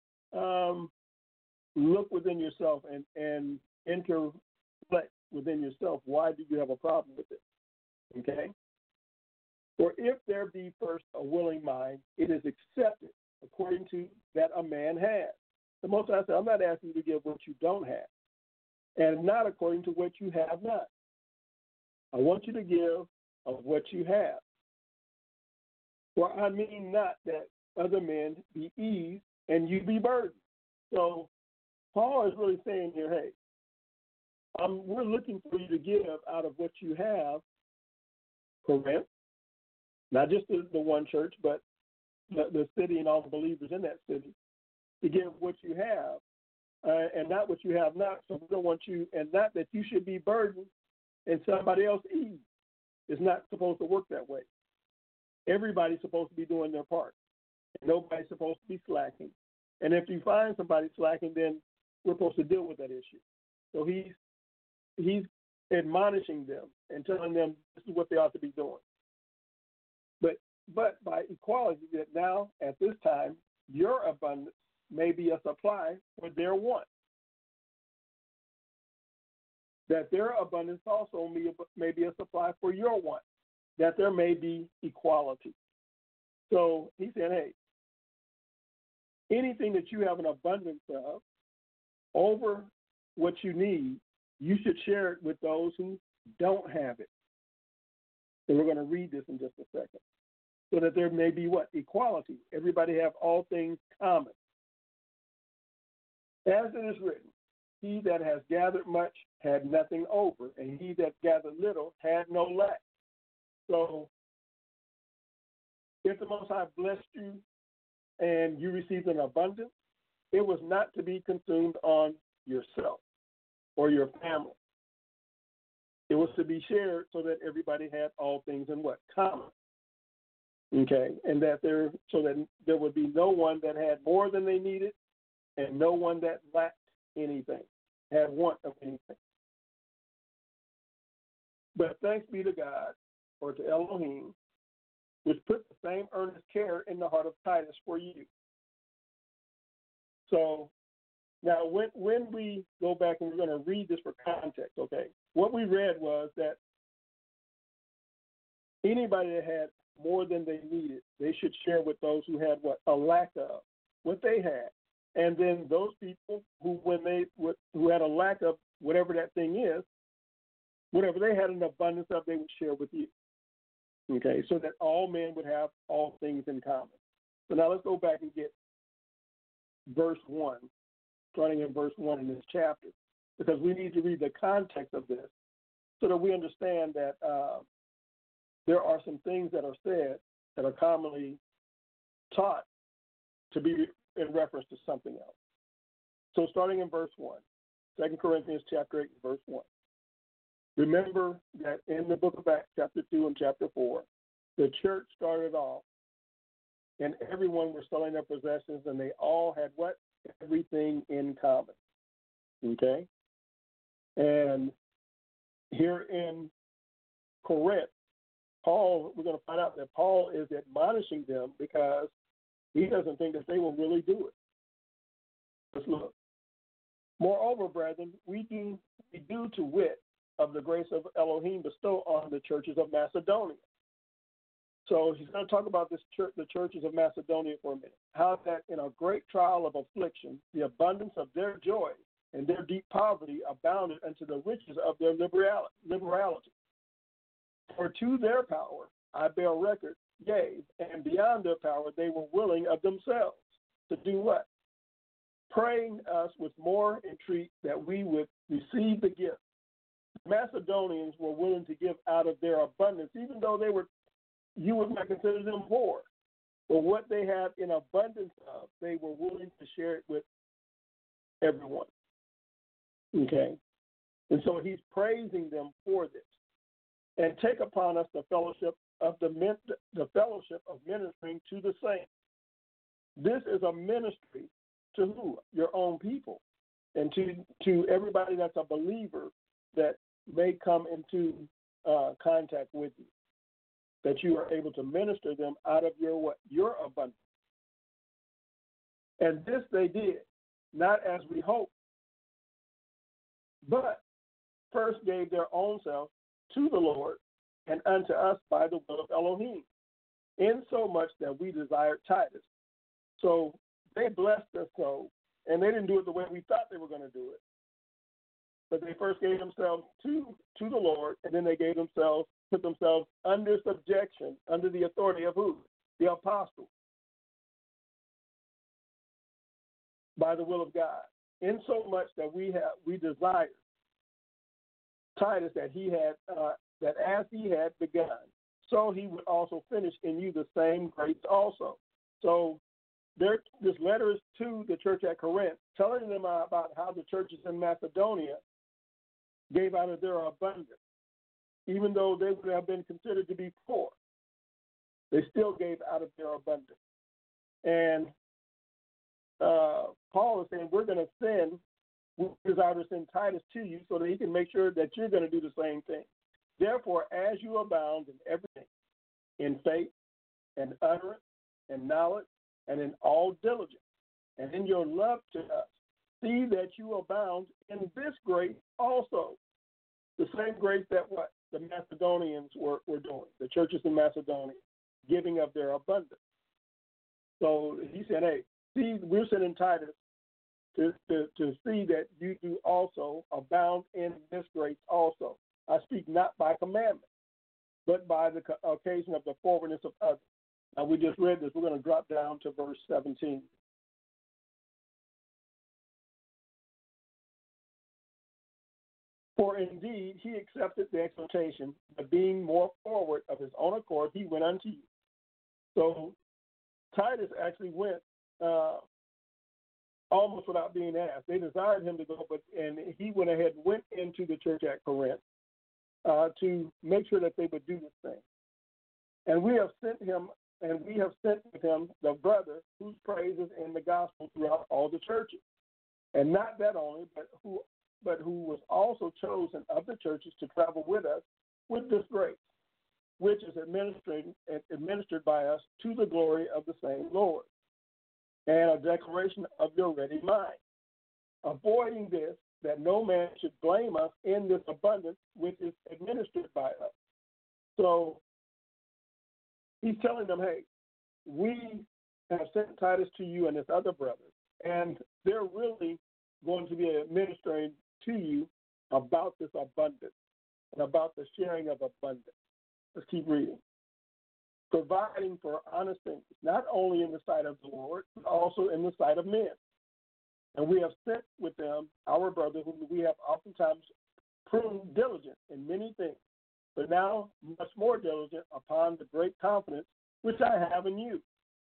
look within yourself and reflect within yourself. Why do you have a problem with it? Okay? For if there be first a willing mind, it is accepted according to that a man has. The Most High said, I'm not asking you to give what you don't have, and not according to what you have not. I want you to give of what you have. For I mean not that other men be eased and you be burdened. So Paul is really saying here, hey, we're looking for you to give out of what you have, Corinth, not just the one church, but the city and all the believers in that city, to give what you have and not what you have not. So we don't want you, and not that you should be burdened and somebody else ease. It's not supposed to work that way. Everybody's supposed to be doing their part. Nobody's supposed to be slacking. And if you find somebody slacking, then we're supposed to deal with that issue. So he's admonishing them and telling them this is what they ought to be doing. But by equality, that now at this time your abundance may be a supply for their want. That their abundance also may be a supply for your want. That there may be equality. So he said, hey, anything that you have an abundance of over what you need, you should share it with those who don't have it. And we're going to read this in just a second. So that there may be what? Equality. Everybody have all things common. As it is written, he that has gathered much had nothing over, and he that gathered little had no lack. So if the Most High blessed you and you received an abundance, it was not to be consumed on yourself or your family. It was to be shared so that everybody had all things in what? Common. Okay, and so that there would be no one that had more than they needed and no one that lacked anything, had want of anything. But thanks be to God, or to Elohim, which put the same earnest care in the heart of Titus for you. So now when we go back and we're going to read this for context, okay, what we read was that anybody that had more than they needed, they should share with those who had what? A lack of what they had. And then those people who had a lack of whatever that thing is, whatever they had an abundance of, they would share with you. Okay, so that all men would have all things in common. So now let's go back and get verse 1, starting in verse 1 in this chapter, because we need to read the context of this so that we understand that there are some things that are said that are commonly taught to be in reference to something else. So starting in verse 1, 2 Corinthians chapter 8, verse 1. Remember that in the book of Acts, chapter 2 and chapter 4, the church started off and everyone was selling their possessions and they all had what? Everything in common. Okay? And here in Corinth, we're going to find out that Paul is admonishing them because he doesn't think that they will really do it. Let's look. Moreover, brethren, we do to wit of the grace of Elohim bestow on the churches of Macedonia. So he's going to talk about the churches of Macedonia for a minute. How that in a great trial of affliction, the abundance of their joy and their deep poverty abounded unto the riches of their liberality. For to their power I bear record, yea, and beyond their power they were willing of themselves to do what? Praying us with more entreat that we would receive the gift. The Macedonians were willing to give out of their abundance, even though you would not consider them poor. But what they had in abundance of, they were willing to share it with everyone. Okay? And so he's praising them for this. And take upon us the fellowship of ministering to the saints. This is a ministry to who? Your own people, and to everybody that's a believer that may come into contact with you. That you are able to minister them out of your abundance. And this they did, not as we hoped, but first gave their own self to the Lord and unto us by the will of Elohim, in so much that we desired Titus. So they blessed us so And they didn't do it the way we thought they were going to do it. But they first gave themselves to the Lord, and then they put themselves under subjection, under the authority of who? The apostles, by the will of God. In so much that we desire Titus that that as he had begun, so he would also finish in you the same grace also. So this letter is to the church at Corinth, telling them about how the churches in Macedonia gave out of their abundance. Even though they would have been considered to be poor, they still gave out of their abundance. And Paul is saying, we desire to send Titus to you so that he can make sure that you're going to do the same thing. Therefore, as you abound in everything, in faith and utterance and knowledge and in all diligence, and in your love to us, see that you abound in this grace also. The same grace that what the Macedonians were doing, the churches in Macedonia, giving of their abundance. So he said, hey, see, we're sending Titus to see that you do also abound in this grace also. I speak not by commandment, but by the occasion of the forwardness of others. Now, we just read this. We're going to drop down to verse 17. For indeed he accepted the exhortation, but being more forward of his own accord, he went unto you. So Titus actually went almost without being asked. They desired him to go, and he went ahead and went into the church at Corinth to make sure that they would do this thing. And we have sent with him the brother whose praise is in the gospel throughout all the churches. And not that only, but who was also chosen of the churches to travel with us with this grace, which is administered by us to the glory of the same Lord, and a declaration of your ready mind, avoiding this, that no man should blame us in this abundance which is administered by us. So he's telling them, hey, we have sent Titus to you and his other brothers, and they're really going to be administering to you about this abundance and about the sharing of abundance. Let's keep reading. Providing for honest things, not only in the sight of the Lord, but also in the sight of men. And we have sent with them our brother, whom we have oftentimes proved diligent in many things, but now much more diligent upon the great confidence which I have in you.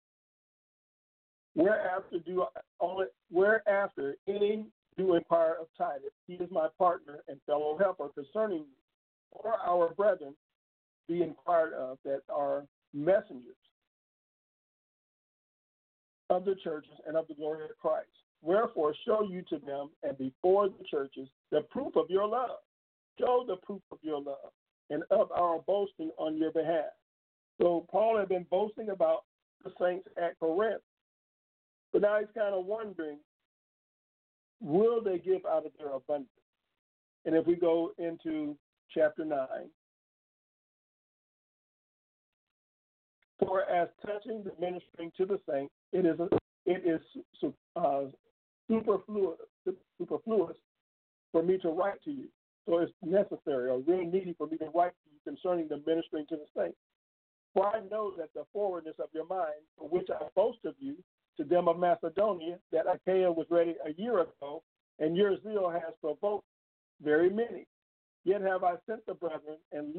Whereafter any do inquire of Titus, he is my partner and fellow helper concerning you, or our brethren be inquired of that are messengers of the churches and of the glory of Christ. Wherefore show you to them and before the churches the proof of your love. Show the proof of your love and of our boasting on your behalf. So Paul had been boasting about the saints at Corinth, but now he's kind of wondering, will they give out of their abundance? And if we go into chapter 9, for as touching the ministering to the saints, it is superfluous for me to write to you. So it's necessary or really needy for me to write to you concerning the ministering to the saints. For I know that the forwardness of your mind, for which I boast of you, to them of Macedonia, that Achaia was ready a year ago, and your zeal has provoked very many. Yet have I sent the brethren,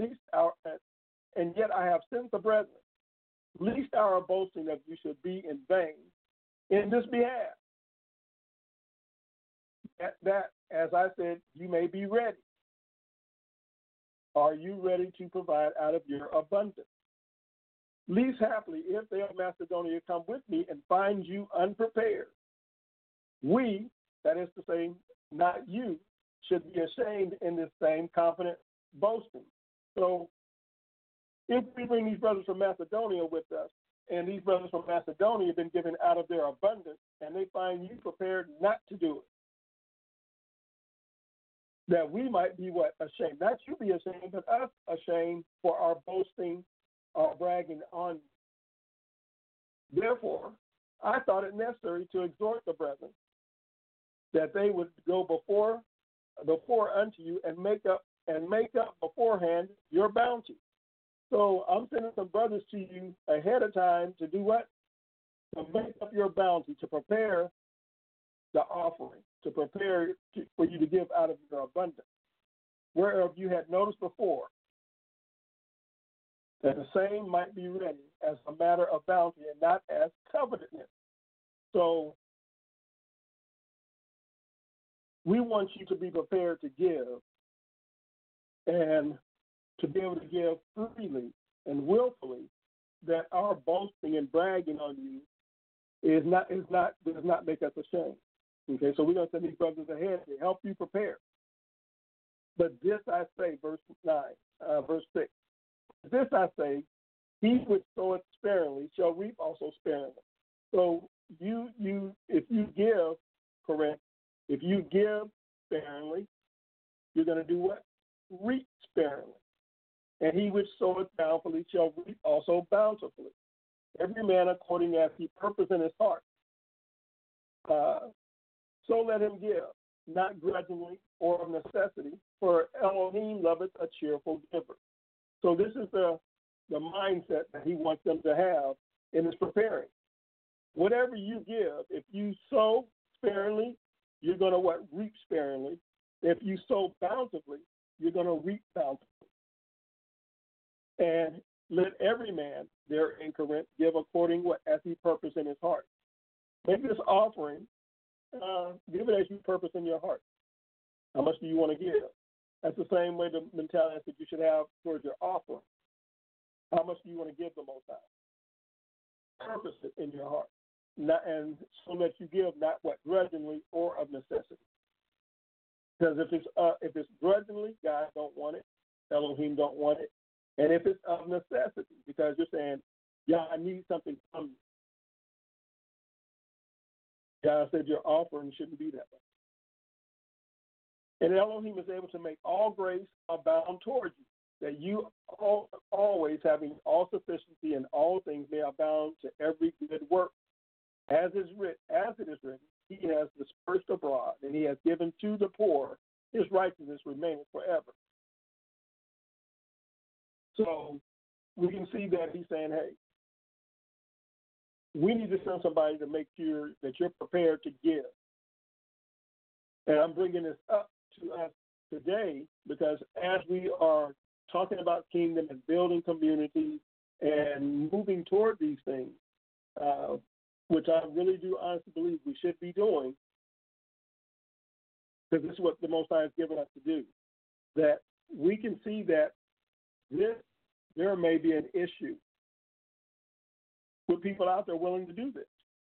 yet I have sent the brethren, lest our boasting of you should be in vain in this behalf. That, as I said, you may be ready. Are you ready to provide out of your abundance? Least happily, if they of Macedonia come with me and find you unprepared, we, that is to say, not you, should be ashamed in this same confident boasting. So if we bring these brothers from Macedonia with us, and these brothers from Macedonia have been given out of their abundance, and they find you prepared not to do it, that we might be what? Ashamed. Not you be ashamed, but us ashamed for our boasting or bragging on you. Therefore, I thought it necessary to exhort the brethren that they would go before unto you and make up beforehand your bounty. So I'm sending some brothers to you ahead of time to do what? To make up your bounty, to prepare the offering, to prepare for you to give out of your abundance. Whereof you had noticed before, that the same might be ready as a matter of bounty and not as covetousness. So we want you to be prepared to give and to be able to give freely and willfully, that our boasting and bragging on you does not make us ashamed. Okay, so we're going to send these brothers ahead to help you prepare. But this I say, verse 6. This I say, he which soweth sparingly shall reap also sparingly. So if you give, correct, if you give sparingly, you're going to do what? Reap sparingly. And he which soweth bountifully shall reap also bountifully. Every man according as he purpose in his heart. So let him give, not grudgingly or of necessity, for Elohim loveth a cheerful giver. So this is the mindset that he wants them to have in his preparing. Whatever you give, if you sow sparingly, you're going to reap sparingly. If you sow bountifully, you're going to reap bountifully. And let every man there in Corinth give according as he purpose in his heart. Make this offering, give it as you purpose in your heart. How much do you want to give? That's the same way the mentality that you should have towards your offering. How much do you want to give the Most High? Purpose it in your heart. And so that you give not grudgingly or of necessity. Because if it's grudgingly, God don't want it, Elohim don't want it. And if it's of necessity, because you're saying, yeah, I need something from you. God said your offering shouldn't be that way. And Elohim is able to make all grace abound towards you, that you always having all sufficiency in all things may abound to every good work. As it is written, he has dispersed abroad, and he has given to the poor. His righteousness remaineth forever. So we can see that he's saying, hey, we need to send somebody to make sure that you're prepared to give. And I'm bringing this up to us today because as we are talking about kingdom and building community and moving toward these things, which I really do honestly believe we should be doing, because this is what the Most High has given us to do, that we can see that there may be an issue with people out there willing to do this.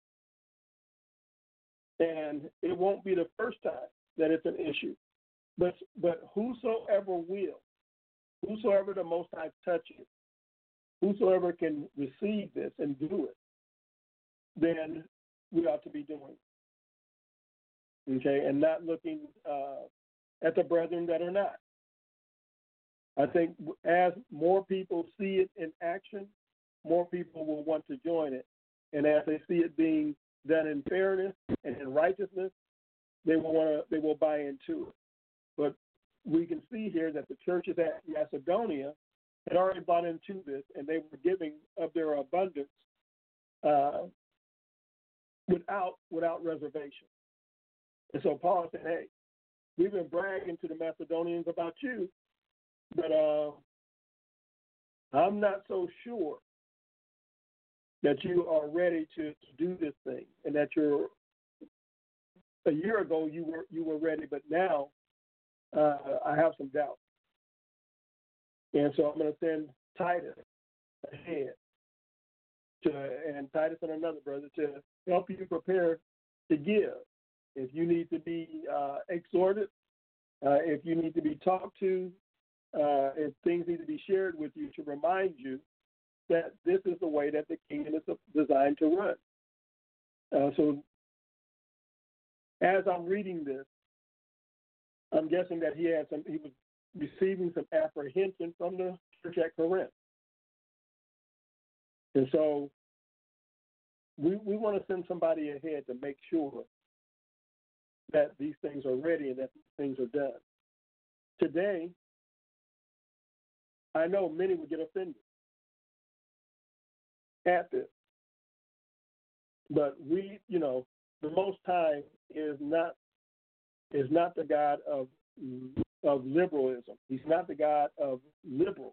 And it won't be the first time that it's an issue. But whosoever the Most High touches, whosoever can receive this and do it, then we ought to be doing it. Okay, and not looking at the brethren that are not. I think as more people see it in action, more people will want to join it. And as they see it being done in fairness and in righteousness, they will buy into it. But we can see here that the churches at Macedonia had already bought into this, and they were giving of their abundance without reservation. And so Paul said, hey, we've been bragging to the Macedonians about you, but I'm not so sure that you are ready to do this thing, and that a year ago you were ready, but now I have some doubt. And so I'm going to send Titus ahead, and Titus and another brother, to help you prepare to give. If you need to be exhorted, if you need to be talked to, if things need to be shared with you to remind you that this is the way that the kingdom is designed to run. So as I'm reading this, I'm guessing that he was receiving some apprehension from the church at Corinth. And so we want to send somebody ahead to make sure that these things are ready and that these things are done. Today, I know many would get offended at this. But we, the Most High is not the God of liberalism. He's not the God of liberal.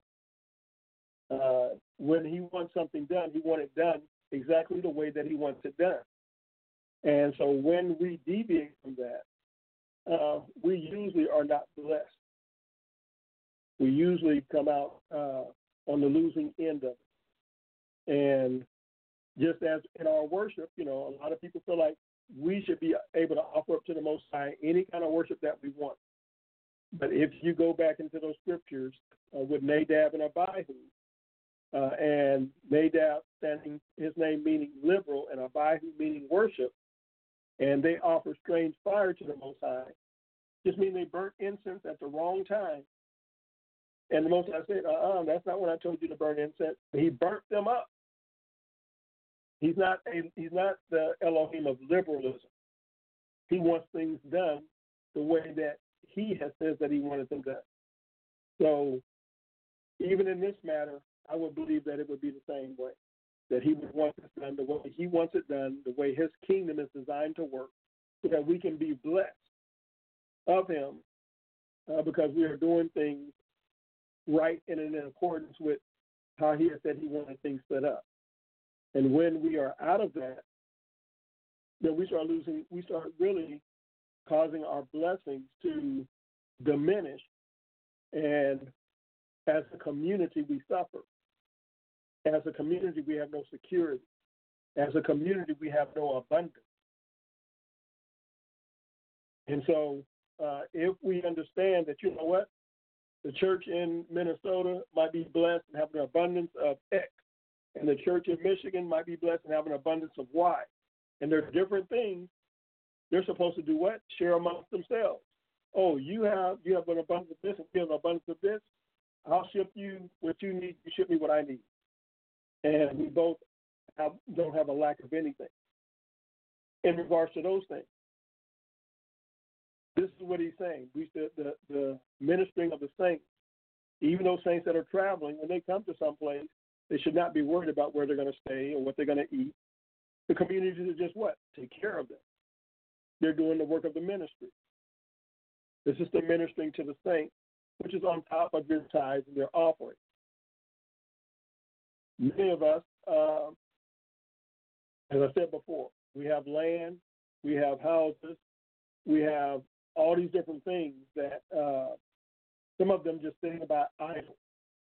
When he wants something done, he wants it done exactly the way that he wants it done. And so when we deviate from that, we usually are not blessed. We usually come out on the losing end of it. And just as in our worship, a lot of people feel like we should be able to offer up to the Most High any kind of worship that we want. But if you go back into those scriptures with Nadab and Abihu, and Nadab standing his name meaning liberal and Abihu meaning worship, and they offer strange fire to the Most High, just mean they burnt incense at the wrong time. And the Most High said, that's not what I told you to burn incense. He burnt them up. He's not the Elohim of liberalism. He wants things done the way that he has said that he wanted them done. So even in this matter, I would believe that it would be the same way, that he would want this done the way he wants it done, the way his kingdom is designed to work, so that we can be blessed of him because we are doing things right and in accordance with how he has said he wanted things set up. And when we are out of that, then we start really causing our blessings to diminish. And as a community, we suffer. As a community, we have no security. As a community, we have no abundance. And so if we understand that, the church in Minnesota might be blessed and have an abundance of X, and the church in Michigan might be blessed and have an abundance of Y. And they're different things. They're supposed to do what? Share amongst themselves. Oh, you have an abundance of this and you have an abundance of this. I'll ship you what you need. You ship me what I need. And we both don't have a lack of anything in regards to those things. This is what he's saying. We said the ministering of the saints, even those saints that are traveling, when they come to some place, they should not be worried about where they're going to stay or what they're going to eat. The community is just what? Take care of them. They're doing the work of the ministry. This is the ministering to the saints, which is on top of their tithes and their offerings. Many of us, as I said before, we have land, we have houses, we have all these different things that some of them just think about idle.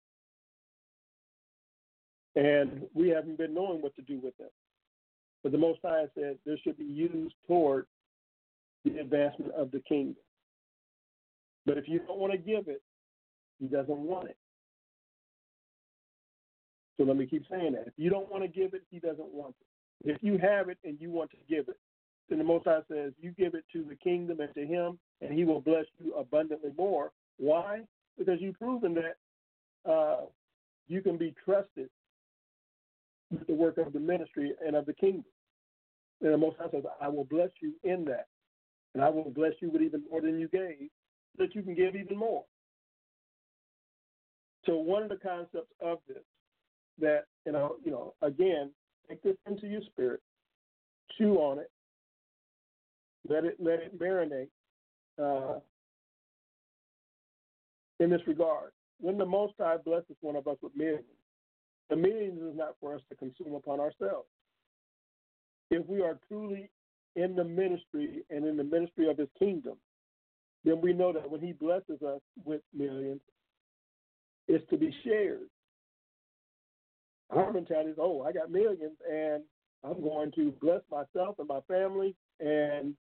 And we haven't been knowing what to do with them. But the Most High said there should be used toward the advancement of the kingdom. But if you don't want to give it, he doesn't want it. So let me keep saying that. If you don't want to give it, he doesn't want it. If you have it and you want to give it, then the Most High says you give it to the kingdom and to him, and he will bless you abundantly more. Why? Because you've proven that you can be trusted with the work of the ministry and of the kingdom. And the Most High says, I will bless you in that. And I will bless you with even more than you gave, so that you can give even more. So one of the concepts of this, that, again, take this into your spirit, chew on it, let it marinate in this regard. When the Most High blesses one of us with millions, the millions is not for us to consume upon ourselves. If we are truly in the ministry and in the ministry of his kingdom, then we know that when he blesses us with millions, it's to be shared. Our mentality is, I got millions and I'm going to bless myself and my family, and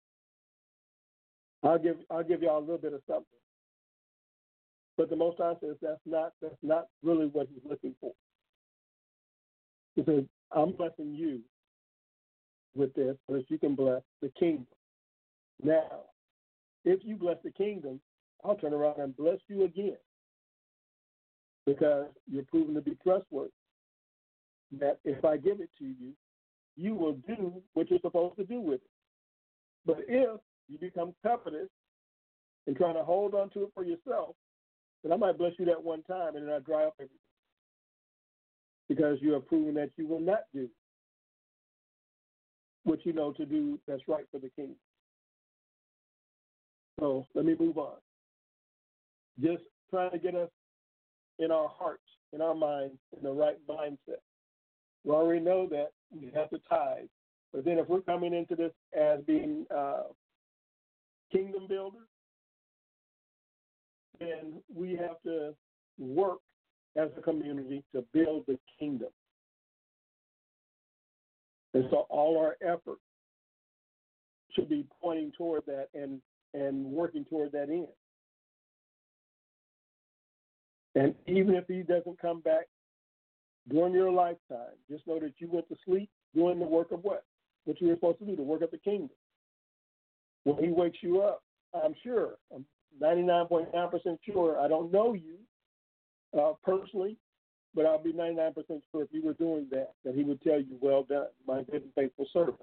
I'll give y'all a little bit of something. But the Most High says that's not really what he's looking for. He says, I'm blessing you with this so that you can bless the kingdom. Now, if you bless the kingdom, I'll turn around and bless you again, because you're proven to be trustworthy. That if I give it to you, you will do what you're supposed to do with it. But if you become covetous and trying to hold on to it for yourself, then I might bless you that one time and then I dry up everything. Because you have proven that you will not do what you know to do that's right for the kingdom. So let me move on. Just trying to get us in our hearts, in our minds, in the right mindset. We already know that we have to tithe. But then if we're coming into this as being kingdom builders, then we have to work as a community to build the kingdom. And so all our effort should be pointing toward that and working toward that end. And even if he doesn't come back during your lifetime, just know that you went to sleep doing the work of what? What you were supposed to do, the work of the kingdom. When he wakes you up, I'm 99.9% sure, I don't know you personally, but I'll be 99% sure if you were doing that he would tell you, well done, my good and faithful servant.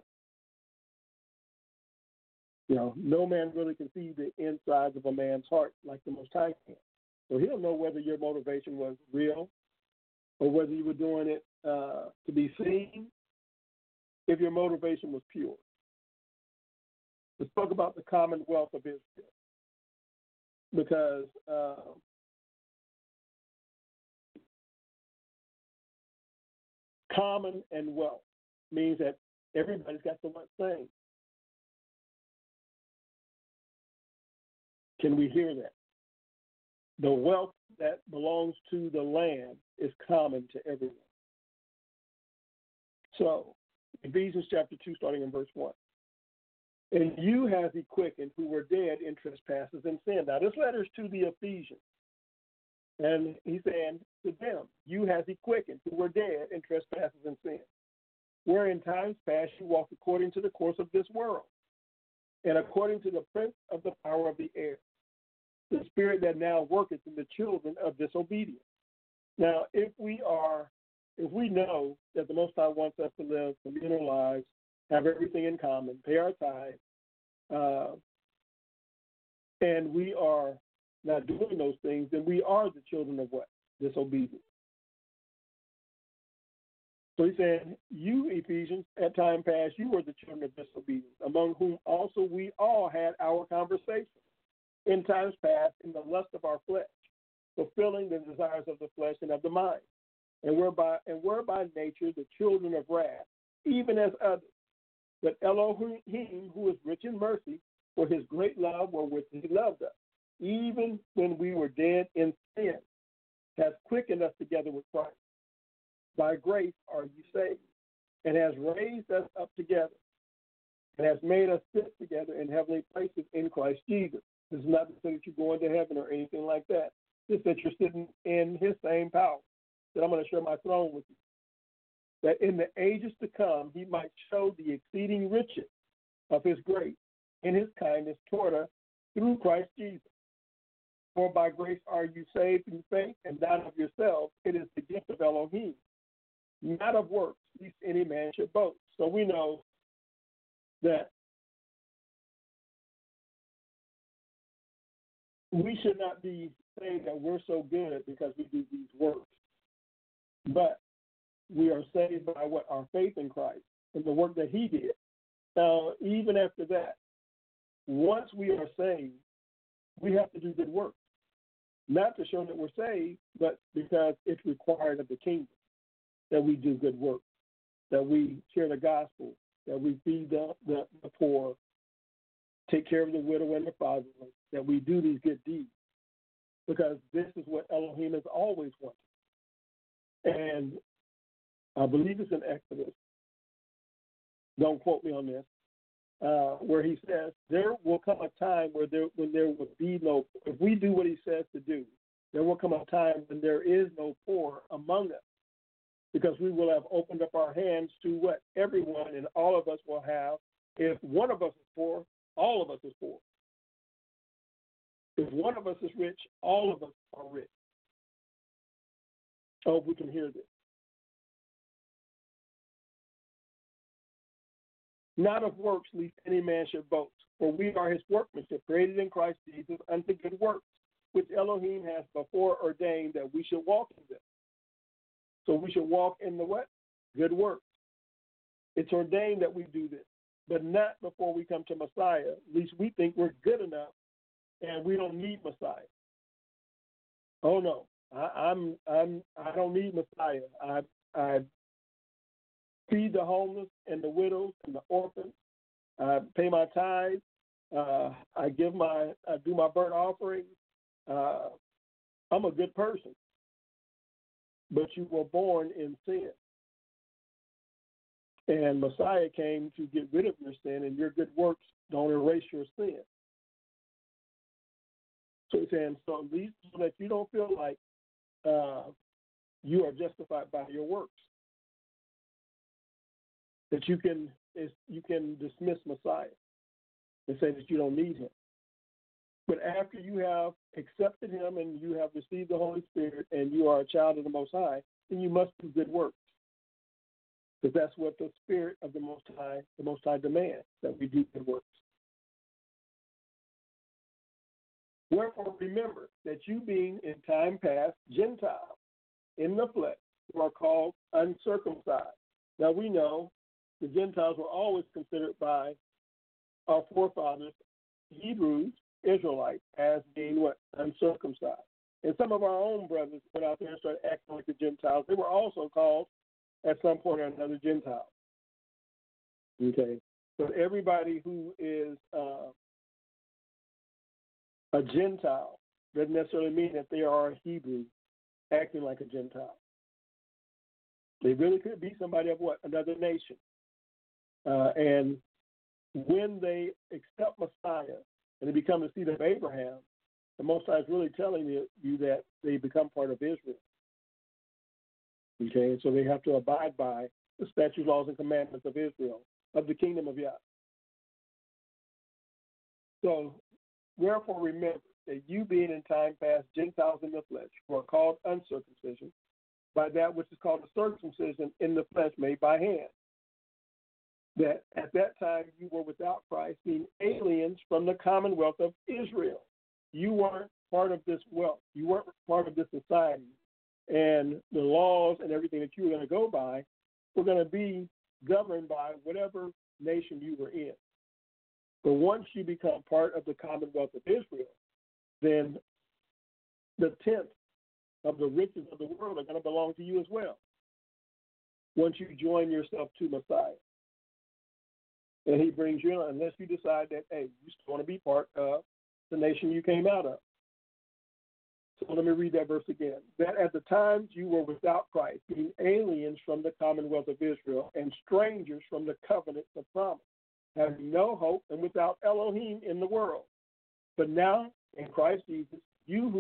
You know, no man really can see the insides of a man's heart like the Most High can. So he'll know whether your motivation was real or whether you were doing it to be seen, if your motivation was pure. Let's talk about the commonwealth of Israel. Because common and wealth means that everybody's got the one thing. Can we hear that? The wealth that belongs to the land is common to everyone. So, Ephesians chapter 2, starting in verse 1. And you has he quickened who were dead in trespasses and sin. Now, this letter is to the Ephesians. And he's saying to them, you has he quickened who were dead in trespasses and sin, where in times past you walked according to the course of this world, and according to the prince of the power of the air, the spirit that now worketh in the children of disobedience. Now, if we know that the Most High wants us to live communal lives, have everything in common, pay our tithe, and we are not doing those things, then we are the children of what? Disobedience. So he's saying, you, Ephesians, at time past, you were the children of disobedience, among whom also we all had our conversation in times past in the lust of our flesh, fulfilling the desires of the flesh and of the mind, and were by nature the children of wrath, even as others. But Elohim, who is rich in mercy, for his great love wherewith he loved us, even when we were dead in sin, has quickened us together with Christ. By grace are you saved, and has raised us up together, and has made us sit together in heavenly places in Christ Jesus. This is not to say that you're going to heaven or anything like that. It's that you're sitting in his same power, that I'm going to share my throne with you, that in the ages to come he might show the exceeding riches of his grace in his kindness toward us through Christ Jesus. For by grace are you saved through faith, and not of yourselves. It is the gift of Elohim, not of works, lest any man should boast. So we know that we should not be saying that we're so good because we do these works. But we are saved by what? Our faith in Christ and the work that he did. Now, even after that, once we are saved, we have to do good work. Not to show that we're saved, but because it's required of the kingdom that we do good work, that we share the gospel, that we feed the poor, take care of the widow and the fatherless, that we do these good deeds. Because this is what Elohim has always wanted. And I believe it's in Exodus, don't quote me on this, where he says, there will come a time when there will be no, if we do what he says to do, there will come a time when there is no poor among us, because we will have opened up our hands to what? Everyone, and all of us will have. If one of us is poor, all of us is poor. If one of us is rich, all of us are rich. I hope we can hear this. not of works, lest any man should boast. For we are his workmanship, created in Christ Jesus unto good works, which Elohim has before ordained that we should walk in them. So we should walk in the what? Good works. It's ordained that we do this, but not before we come to Messiah, lest we think we're good enough and we don't need Messiah. Oh no, I don't need Messiah. I feed the homeless and the widows and the orphans. I pay my tithes. I do my burnt offerings. I'm a good person. But you were born in sin. And Messiah came to get rid of your sin, and your good works don't erase your sin. So he's saying, so at least so that you don't feel like you are justified by your works, that you can dismiss Messiah and say that you don't need him. But after you have accepted him and you have received the Holy Spirit and you are a child of the Most High, then you must do good works. Because that's what the Spirit of the Most High demands, that we do good works. Wherefore remember that you being in time past Gentiles in the flesh, who are called uncircumcised. Now we know the Gentiles were always considered by our forefathers, Hebrews, Israelites, as being what? Uncircumcised. And some of our own brothers went out there and started acting like the Gentiles. They were also called at some point or another Gentiles. Okay? So everybody who is a Gentile doesn't necessarily mean that they are a Hebrew acting like a Gentile. They really could be somebody of what? Another nation. And when they accept Messiah and they become the seed of Abraham, the Most High is really telling you that they become part of Israel. Okay, and so they have to abide by the statutes, laws, and commandments of Israel, of the kingdom of Yah. So, wherefore remember that you being in time past Gentiles in the flesh, who are called uncircumcision, by that which is called the circumcision in the flesh made by hand. That at that time you were without Christ, being aliens from the commonwealth of Israel. You weren't part of this wealth. You weren't part of this society. And the laws and everything that you were going to go by were going to be governed by whatever nation you were in. But once you become part of the commonwealth of Israel, then the tenth of the riches of the world are going to belong to you as well. Once you join yourself to Messiah. And he brings you in, unless you decide that, hey, you still want to be part of the nation you came out of. So let me read that verse again. That at the times you were without Christ, being aliens from the commonwealth of Israel and strangers from the covenants of promise, having no hope and without Elohim in the world. But now in Christ Jesus, let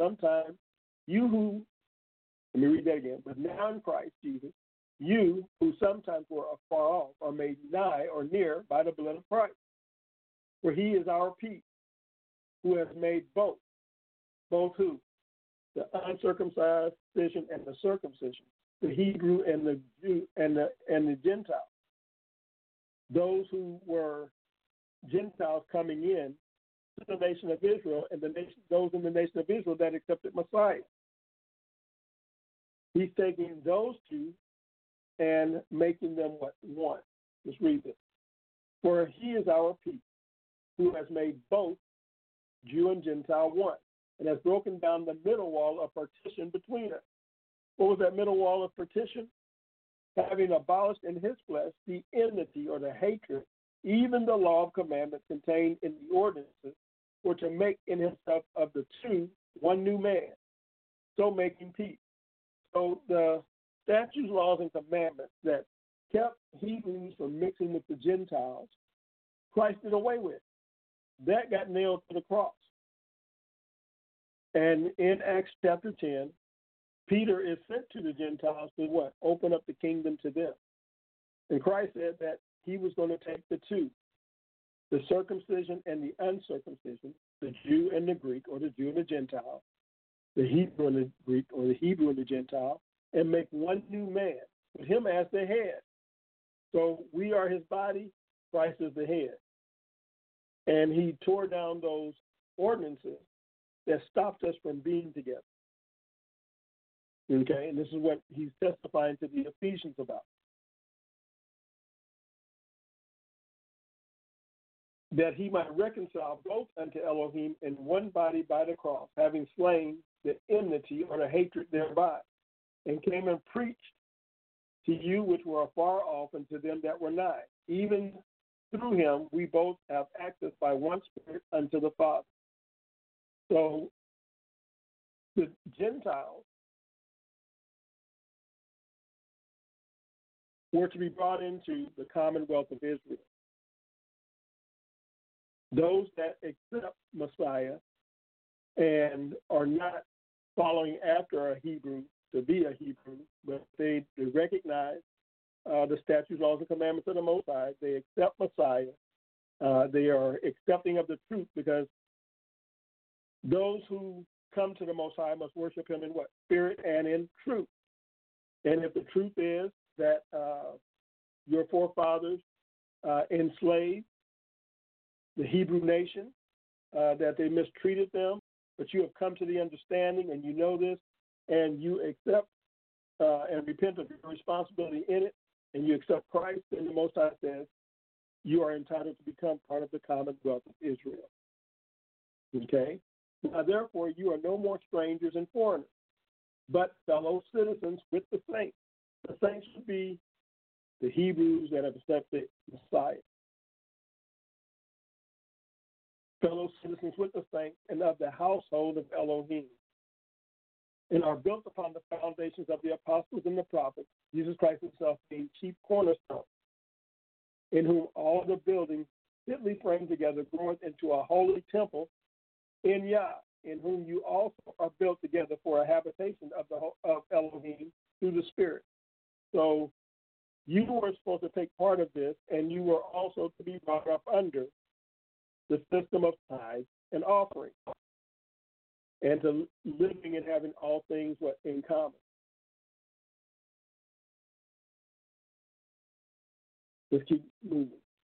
me read that again. But now in Christ Jesus, you who sometimes were afar off are made nigh or near by the blood of Christ. For he is our peace, who has made both who? The uncircumcised and the circumcision, the Hebrew and the Jew and the Gentile. Those who were Gentiles coming in to the nation of Israel and those in the nation of Israel that accepted Messiah. He's taking those two and making them what? One. Let's read this. For he is our peace, who has made both Jew and Gentile one, and has broken down the middle wall of partition between us. What was that middle wall of partition? Having abolished in his flesh the enmity or the hatred, even the law of commandments contained in the ordinances, for to make in himself of the two one new man, so making peace. So the statutes, laws, and commandments that kept Hebrews from mixing with the Gentiles, Christ did away with. That got nailed to the cross. And in Acts chapter 10, Peter is sent to the Gentiles to what? Open up the kingdom to them. And Christ said that he was going to take the two, the circumcision and the uncircumcision, the Jew and the Greek, or the Jew and the Gentile, the Hebrew and the Greek, or the Hebrew and the Gentile, and make one new man, with him as the head. So we are his body, Christ is the head. And he tore down those ordinances that stopped us from being together. Okay, and this is what he's testifying to the Ephesians about. That he might reconcile both unto Elohim in one body by the cross, having slain the enmity or the hatred thereby, and came and preached to you which were afar off and to them that were nigh. Even through him we both have access by one Spirit unto the Father. So the Gentiles were to be brought into the commonwealth of Israel. Those that accept Messiah and are not following after a Hebrew to be a Hebrew, but they recognize the statutes, laws, and commandments of the Most High. They accept Messiah. They are accepting of the truth, because those who come to the Most High must worship him in what? Spirit and in truth. And if the truth is that your forefathers enslaved the Hebrew nation, that they mistreated them, but you have come to the understanding and you know this, and you accept and repent of your responsibility in it, and you accept Christ, then the Most High says you are entitled to become part of the commonwealth of Israel. Okay? Now, therefore, you are no more strangers and foreigners, but fellow citizens with the saints. The saints would be the Hebrews that have accepted Messiah. Fellow citizens with the saints and of the household of Elohim, and are built upon the foundations of the apostles and the prophets, Jesus Christ himself being chief cornerstone, in whom all the buildings fitly framed together groweth into a holy temple in Yah, in whom you also are built together for a habitation of Elohim through the Spirit. So you were supposed to take part of this, and you were also to be brought up under the system of tithes and offerings, and to living and having all things in common. Let's keep moving.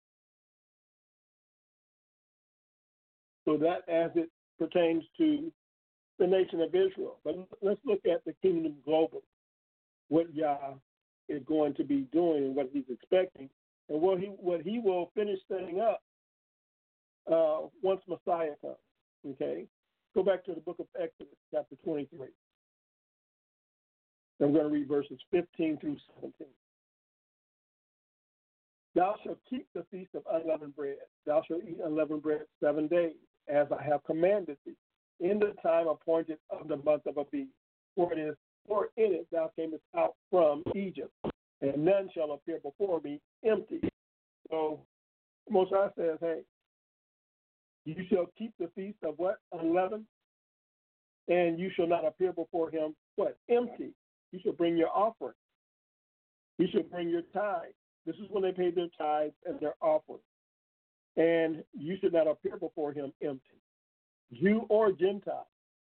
So that as it pertains to the nation of Israel. But let's look at the kingdom global, what Yah is going to be doing and what he's expecting, and what he will finish setting up once Messiah comes. Okay? Go back to the book of Exodus, chapter 23. I'm going to read verses 15 through 17. Thou shalt keep the feast of unleavened bread. Thou shalt eat unleavened bread 7 days, as I have commanded thee, in the time appointed of the month of Abib. For in it thou camest out from Egypt, and none shall appear before me empty. So Mosiah says, hey, you shall keep the feast of what? Unleavened. And you shall not appear before him, what? Empty. You shall bring your offering. You shall bring your tithe. This is when they pay their tithes and their offering. And you should not appear before him empty. Jew or Gentile,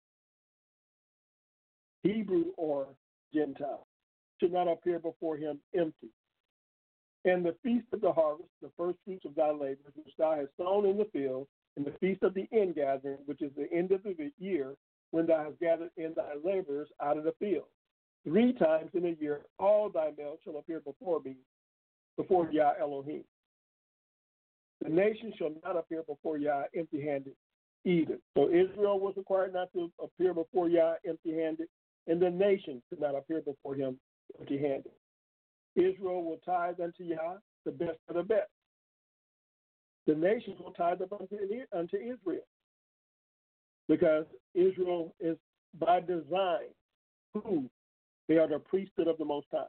Hebrew or Gentile, should not appear before him empty. And the feast of the harvest, the first fruits of thy labors, which thou hast sown in the field, and the feast of the ingathering, which is the end of the year, when thou hast gathered in thy laborers out of the field. 3 times in a year all thy males shall appear before me, before Yah Elohim. The nation shall not appear before Yah empty-handed either. So Israel was required not to appear before Yah empty-handed, and the nation should not appear before him empty-handed. Israel will tithe unto Yah the best of the best. The nations will tithe up unto Israel, because Israel is by design who they are, the priesthood of the Most High.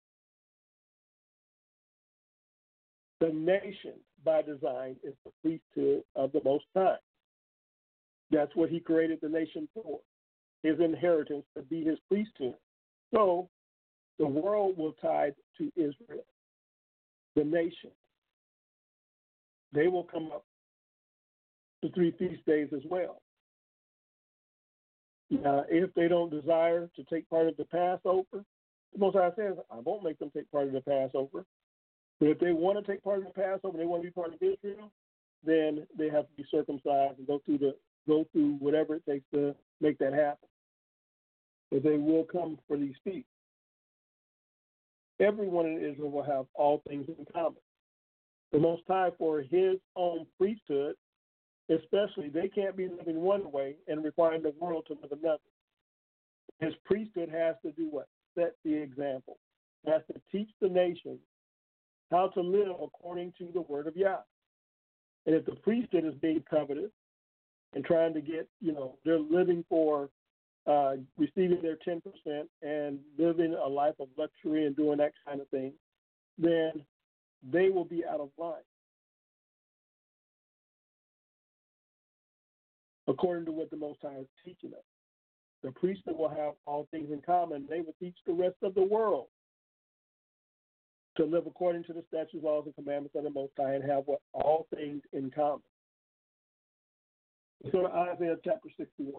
The nation by design is the priesthood of the Most High. That's what he created the nation for, his inheritance, to be his priesthood. So the world will tithe to Israel, the nation. They will come up to 3 feast days as well. Now, if they don't desire to take part of the Passover, the Most High says, I won't make them take part of the Passover. But if they want to take part in the Passover, they want to be part of Israel, then they have to be circumcised and go through whatever it takes to make that happen. But they will come for these feasts. Everyone in Israel will have all things in common. The Most High, for his own priesthood, especially, they can't be living one way and requiring the world to live another. His priesthood has to do what? Set the example. It has to teach the nations how to live according to the word of Yah. And if the priesthood is being covetous and trying to get, they're living for receiving their 10% and living a life of luxury and doing that kind of thing, then they will be out of line. According to what the Most High is teaching us. The priesthood will have all things in common. They will teach the rest of the world to live according to the statutes, laws, and commandments of the Most High and have all things in common. Let's go to Isaiah chapter 61.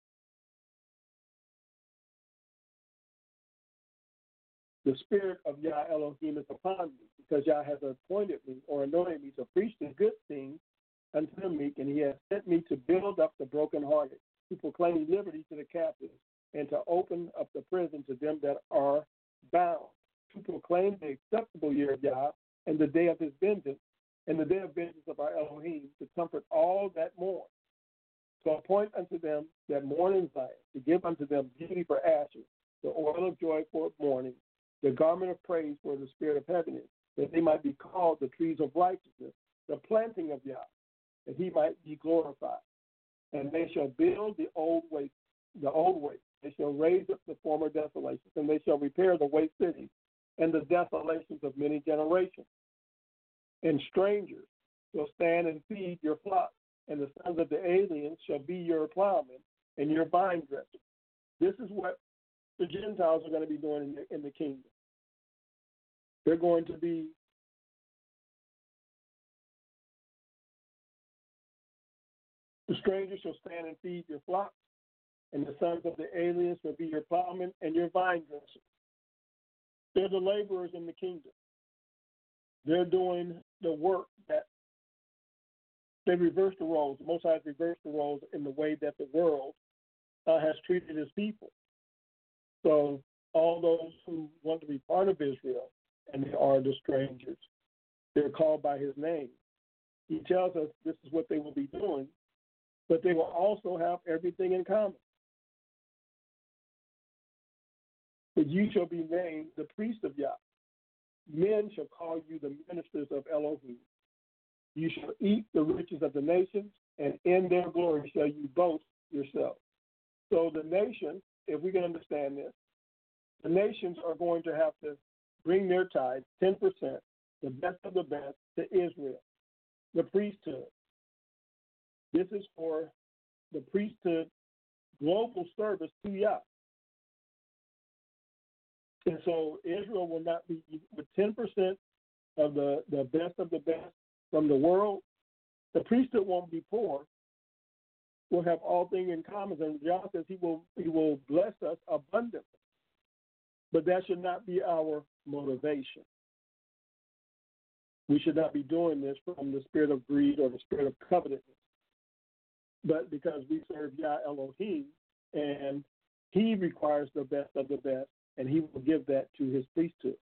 The spirit of Yah Elohim is upon me, because Yah has appointed me or anointed me to preach the good things unto the meek, and he has sent me to build up the brokenhearted, to proclaim liberty to the captives, and to open up the prison to them that are bound, to proclaim the acceptable year of Yah and the day of his vengeance, and the day of vengeance of our Elohim, to comfort all that mourn, to appoint unto them that mourn in Zion, to give unto them beauty for ashes, the oil of joy for mourning, the garment of praise for the spirit of heaviness, that they might be called the trees of righteousness, the planting of Yah, that he might be glorified. And they shall build the old waste. They shall raise up the former desolations, and they shall repair the waste cities and the desolations of many generations. And strangers shall stand and feed your flocks, and the sons of the aliens shall be your plowmen and your vine dressers. This is what the Gentiles are going to be doing in the kingdom. They're going to be the strangers shall stand and feed your flocks, and the sons of the aliens will be your plowmen and your vine dressers. They're the laborers in the kingdom. They're doing the work that they reverse the roles. The Most High has reversed the roles in the way that the world has treated his people. So all those who want to be part of Israel, and they are the strangers, they're called by his name. He tells us this is what they will be doing, but they will also have everything in common. But you shall be named the priest of Yah. Men shall call you the ministers of Elohim. You shall eat the riches of the nations, and in their glory shall you boast yourself. So the nations, if we can understand this, the nations are going to have to bring their tithe, 10%, the best of the best, to Israel, the priesthood. This is for the priesthood global service to Yah. And so Israel will not be with 10% of the best of the best from the world. The priesthood won't be poor. We'll have all things in common. And Yah says he will bless us abundantly. But that should not be our motivation. We should not be doing this from the spirit of greed or the spirit of covetousness, but because we serve Yah Elohim, and he requires the best of the best, and he will give that to his priesthood.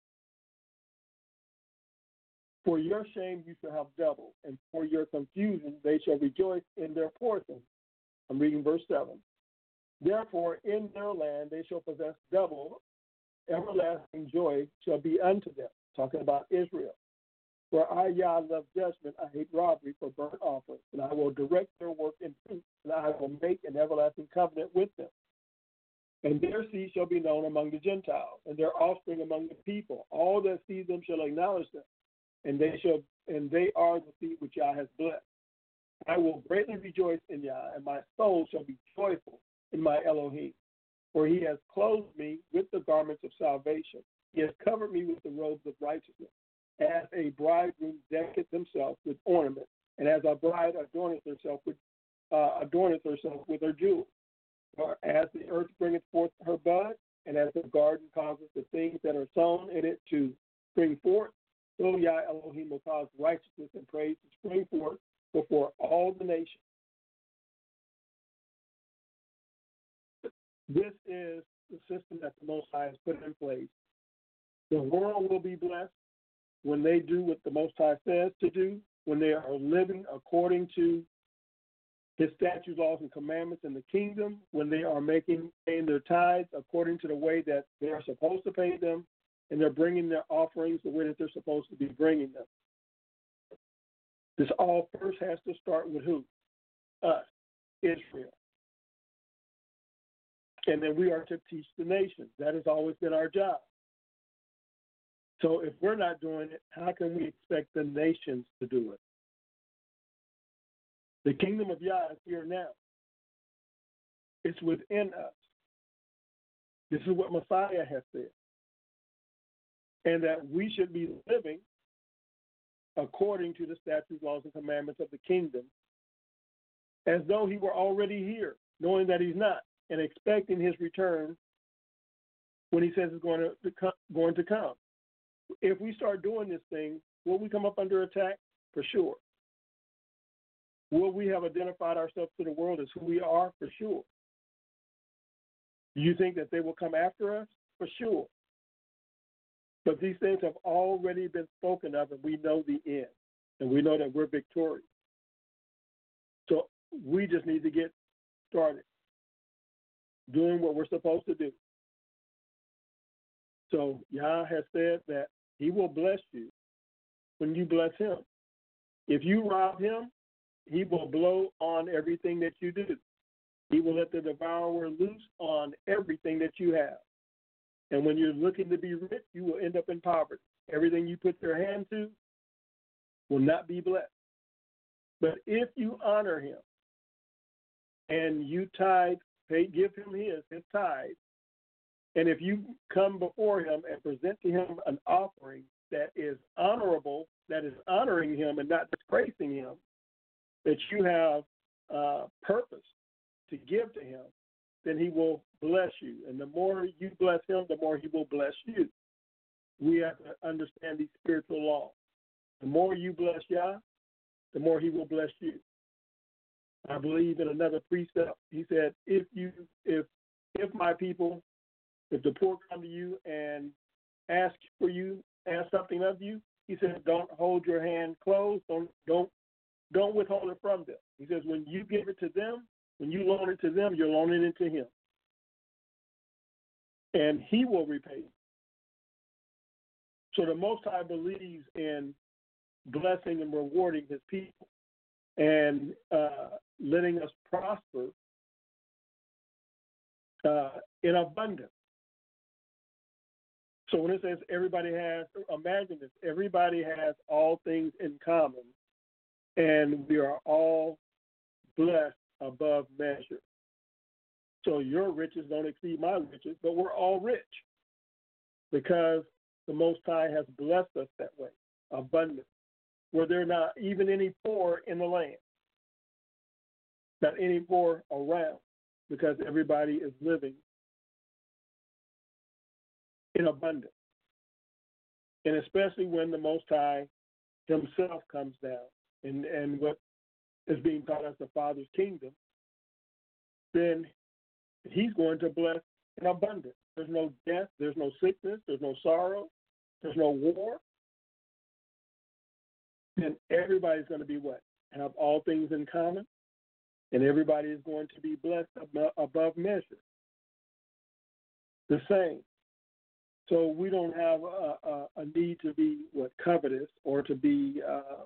For your shame you shall have double, and for your confusion they shall rejoice in their portion. I'm reading verse 7. Therefore in their land they shall possess double, everlasting joy shall be unto them. Talking about Israel. For I, Yah, love judgment, I hate robbery for burnt offerings, and I will direct their work in truth, and I will make an everlasting covenant with them. And their seed shall be known among the Gentiles, and their offspring among the people. All that see them shall acknowledge them, and they are the seed which Yah has blessed. I will greatly rejoice in Yah, and my soul shall be joyful in my Elohim. For he has clothed me with the garments of salvation. He has covered me with the robes of righteousness, as a bridegroom decketh himself with ornament, and as a bride adorneth herself with her jewels. For as the earth bringeth forth her bud, and as the garden causes the things that are sown in it to spring forth, So Yah Elohim will cause righteousness and praise to spring forth before all the nations. This is the system that the Most High has put in place. The world will be blessed when they do what the Most High says to do, when they are living according to His statutes, laws, and commandments in the kingdom, when they are paying their tithes according to the way that they are supposed to pay them, and they're bringing their offerings the way that they're supposed to be bringing them. This all first has to start with who? Us, Israel. And then we are to teach the nations. That has always been our job. So if we're not doing it, how can we expect the nations to do it? The kingdom of Yah is here now. It's within us. This is what Messiah has said. And that we should be living according to the statutes, laws, and commandments of the kingdom as though he were already here, knowing that he's not, and expecting his return when he says it's going to come. If we start doing this thing, will we come up under attack? For sure. Will we have identified ourselves to the world as who we are? For sure. Do you think that they will come after us? For sure. But these things have already been spoken of, and we know the end. And we know that we're victorious. So we just need to get started doing what we're supposed to do. So Yah has said that he will bless you when you bless him. If you rob him, he will blow on everything that you do. He will let the devourer loose on everything that you have. And when you're looking to be rich, you will end up in poverty. Everything you put your hand to will not be blessed. But if you honor him and you tithe, give him his tithe, and if you come before him and present to him an offering that is honorable, that is honoring him and not disgracing him, that you have purpose to give to him, then he will bless you. And the more you bless him, the more he will bless you. We have to understand these spiritual laws. The more you bless Yah, the more he will bless you. I believe in another precept. He said, if my people, if the poor come to you and ask something of you, he said, don't hold your hand closed. Don't withhold it from them. He says, when you give it to them, when you loan it to them, you're loaning it to him. And he will repay you. So the Most High believes in blessing and rewarding his people and letting us prosper in abundance. So when it says everybody has, imagine this, everybody has all things in common, and we are all blessed above measure. So your riches don't exceed my riches, but we're all rich because the Most High has blessed us that way, abundant, where there are not even any poor in the land, not any poor around, because everybody is living in abundance. And especially when the Most High himself comes down and what is being taught as the Father's kingdom, then he's going to bless in abundance. There's no death, there's no sickness, there's no sorrow, there's no war. Then everybody's going to be what? Have all things in common, and everybody is going to be blessed above measure. The same. So we don't have a need to be covetous or to be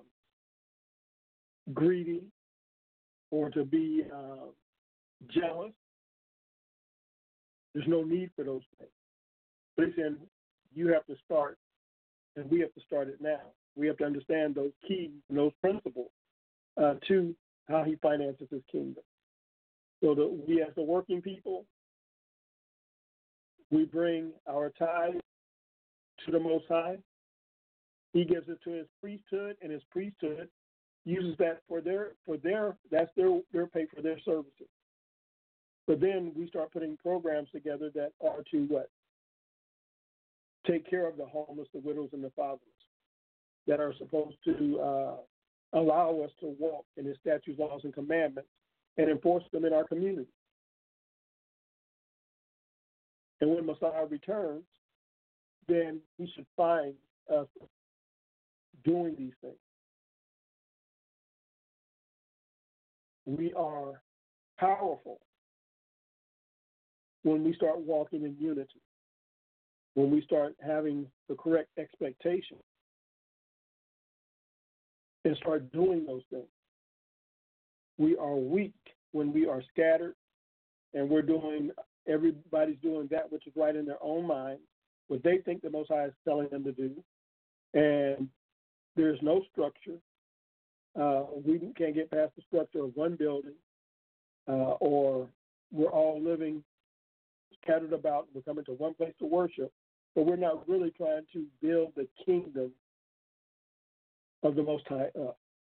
greedy or to be jealous. There's no need for those things. But he's saying you have to start, and we have to start it now. We have to understand those keys and those principles to how he finances his kingdom. So that we as the working people, we bring our tithe to the Most High. He gives it to his priesthood, and his priesthood uses that for their that's their pay for their services. But then we start putting programs together that are to what? Take care of the homeless, the widows, and the fatherless. that are supposed to allow us to walk in His statutes, laws, and commandments and enforce them in our community. And when Messiah returns, then He should find us doing these things. We are powerful when we start walking in unity, when we start having the correct expectation and start doing those things. We are weak when we are scattered and everybody's doing that which is right in their own mind, what they think the Most High is telling them to do, and there's no structure. We can't get past the structure of one building, or we're all living scattered about. We're coming to one place to worship, but we're not really trying to build the kingdom of the Most High up.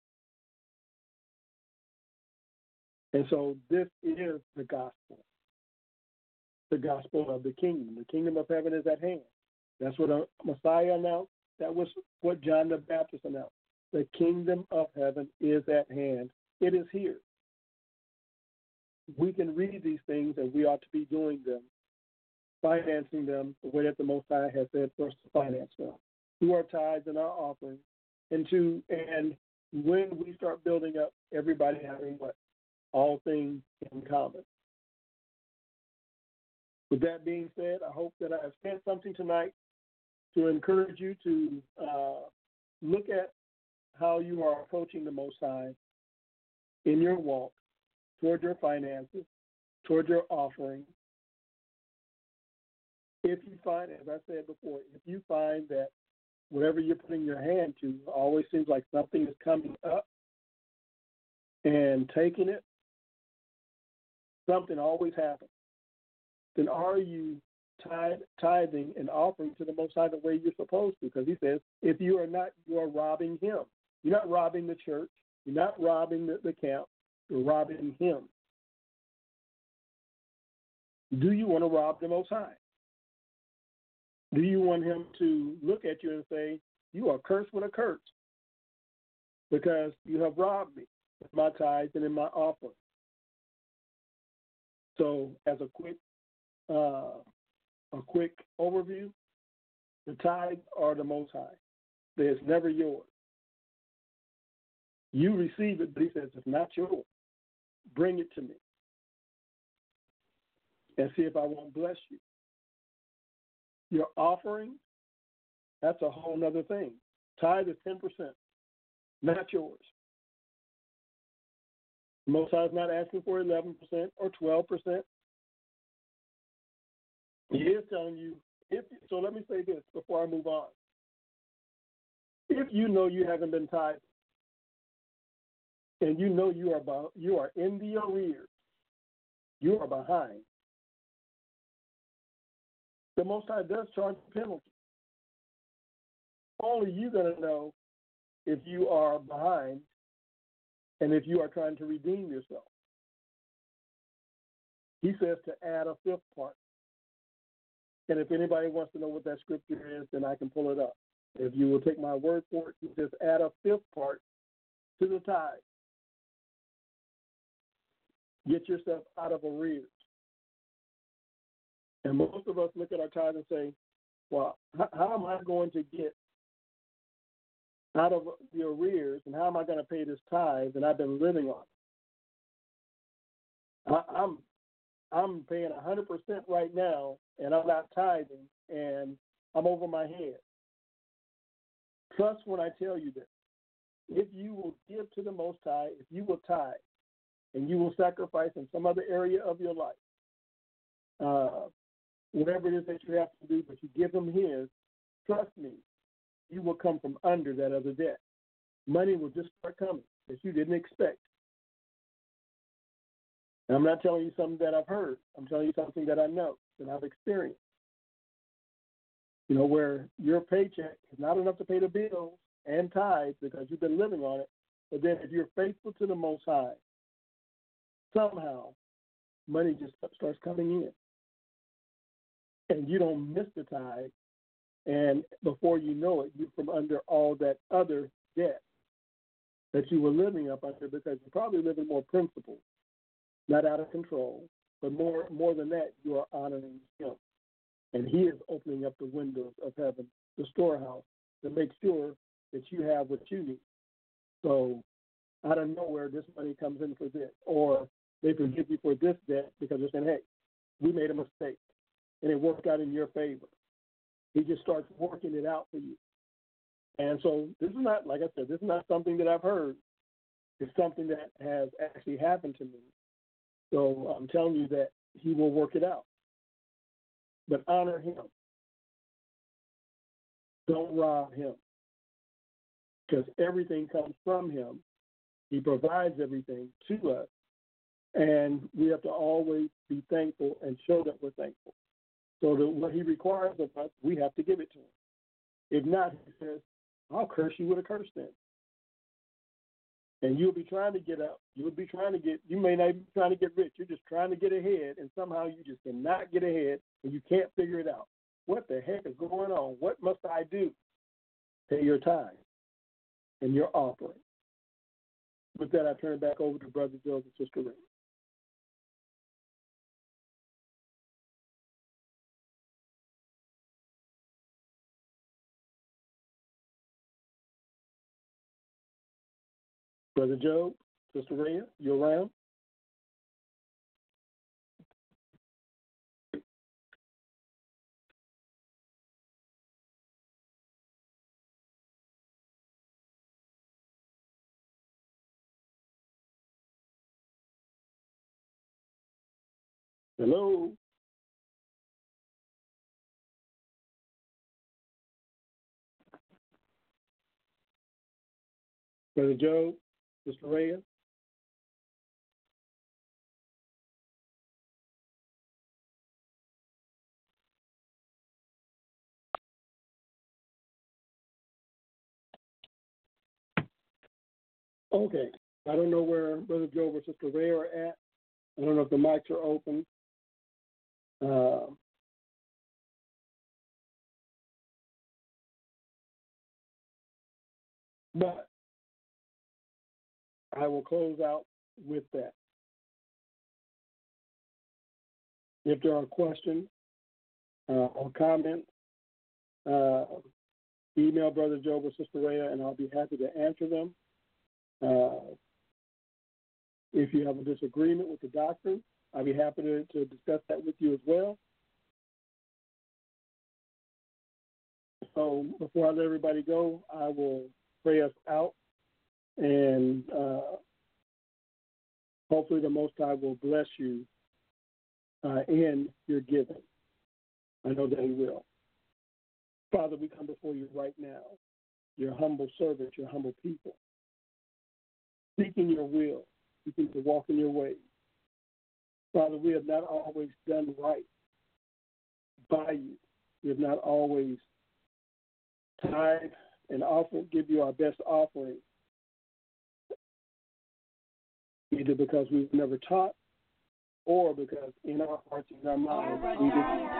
And so this is the gospel of the kingdom. The kingdom of heaven is at hand. That's what Messiah announced. That was what John the Baptist announced. The kingdom of heaven is at hand. It is here. We can read these things, and we ought to be doing them, financing them the way that the Most High has said for us to finance them, through our tithes and our offerings, and when we start building up, everybody having what? All things in common. With that being said, I hope that I have said something tonight to encourage you to look at how you are approaching the Most High in your walk toward your finances, toward your offering. If you find, as I said before, if you find that whatever you're putting your hand to always seems like something is coming up and taking it, something always happens, then are you tithing and offering to the Most High the way you're supposed to? Because He says, if you are not, you are robbing Him. You're not robbing the church. You're not robbing the camp. You're robbing Him. Do you want to rob the Most High? Do you want Him to look at you and say, you are cursed with a curse because you have robbed me with my tithes and in my offering? So as a quick overview, the tithes are the Most High. It's never yours. You receive it, but He says, it's not yours. Bring it to me and see if I won't bless you. Your offering, that's a whole other thing. Tithe is 10%, not yours. The Most High is not asking for 11% or 12%. He is telling you, so let me say this before I move on. If you know you haven't been tithing, and you know you are in the arrears, you are behind, the Most High does charge a penalty. Only you're going to know if you are behind and if you are trying to redeem yourself. He says to add a fifth part. And if anybody wants to know what that scripture is, then I can pull it up. If you will take my word for it, he says add a fifth part to the tithe. Get yourself out of arrears. And most of us look at our tithe and say, well, how am I going to get out of the arrears, and how am I going to pay this tithe? And I've been living on it. I'm paying 100% right now, and I'm not tithing, and I'm over my head. Trust when I tell you this. If you will give to the Most High, if you will tithe, and you will sacrifice in some other area of your life, whatever it is that you have to do, but you give Him His, trust me, you will come from under that other debt. Money will just start coming that you didn't expect. And I'm not telling you something that I've heard. I'm telling you something that I know, that I've experienced. You know, where your paycheck is not enough to pay the bills and tithes because you've been living on it, but then if you're faithful to the Most High, somehow money just starts coming in. And you don't miss the tithe, And before you know it, you're from under all that other debt that you were living up under, because you're probably living more principled, not out of control. But more than that, you are honoring him. And he is opening up the windows of heaven, the storehouse, to make sure that you have what you need. So out of nowhere, this money comes in for this, or they forgive you for this debt because they're saying, hey, we made a mistake, and it worked out in your favor. He just starts working it out for you. And so this is not, like I said, this is not something that I've heard. It's something that has actually happened to me. So I'm telling you that he will work it out. But honor him. Don't rob him. Because everything comes from him. He provides everything to us. And we have to always be thankful and show that we're thankful. So that what he requires of us, we have to give it to him. If not, he says, I'll curse you with a curse then. And you'll be trying to get up. You may not be trying to get rich. You're just trying to get ahead, and somehow you just cannot get ahead, and you can't figure it out. What the heck is going on? What must I do? Pay your tithe and your offering. With that, I turn it back over to Brother Joe and Sister Ray. Brother Joe, Sister Rhea, you around? Hello? Brother Joe, Sister Rhea? Okay. I don't know where Brother Joe or Sister Rhea are at. I don't know if the mics are open. But I will close out with that. If there are questions or comments, email Brother Job or Sister Rhea, and I'll be happy to answer them. If you have a disagreement with the doctrine, I'll be happy to discuss that with you as well. So before I let everybody go, I will pray us out, and hopefully the Most High will bless you in your giving. I know that he will. Father, we come before you right now, your humble servant, your humble people, seeking your will, seeking to walk in your ways. Father, we have not always done right by you. We have not always tithed and offered, give you our best offering, either because we've never taught or because in our hearts and our minds we didn't.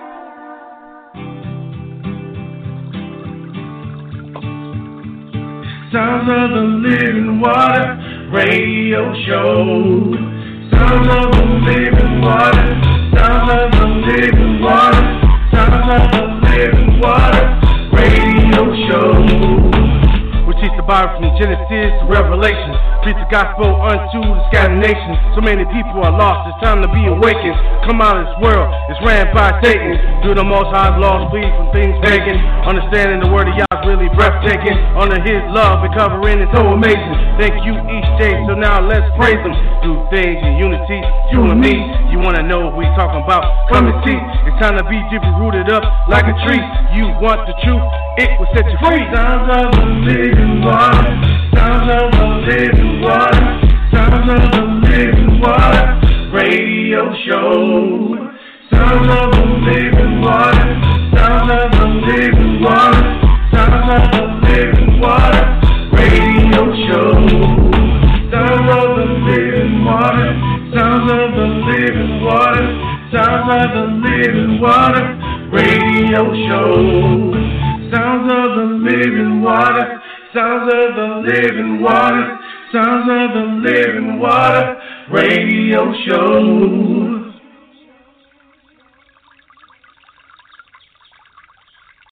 Sounds of the Living Water Radio Show. Sounds of the Living Water. Sounds of the Living Water. Sounds of the Living Water Radio Show. We teach the Bible from Genesis to Revelation. Preach the gospel unto the scattered nations. So many people are lost, it's time to be awakened. Come out of this world, it's ran by Satan. Do the Most High's laws, flee from things pagan. Understanding the word of Yah is really breathtaking. Under his love and covering is so amazing. Thank you each day, so now let's praise him. Do things in unity, you and me. You wanna know what we talking about? Come and see. It's time to be deeply rooted up like a tree. You want the truth, it will set you free. Sounds of the living water. Sounds of the living water. Sounds of the living water radio show. Sounds of the living water. Sounds of the living water. Sounds of the living water radio show. Sounds of the living water. Sounds of the living water. Sounds of the living water radio show. of the living water, sounds of the living water, sounds of the living water radio show.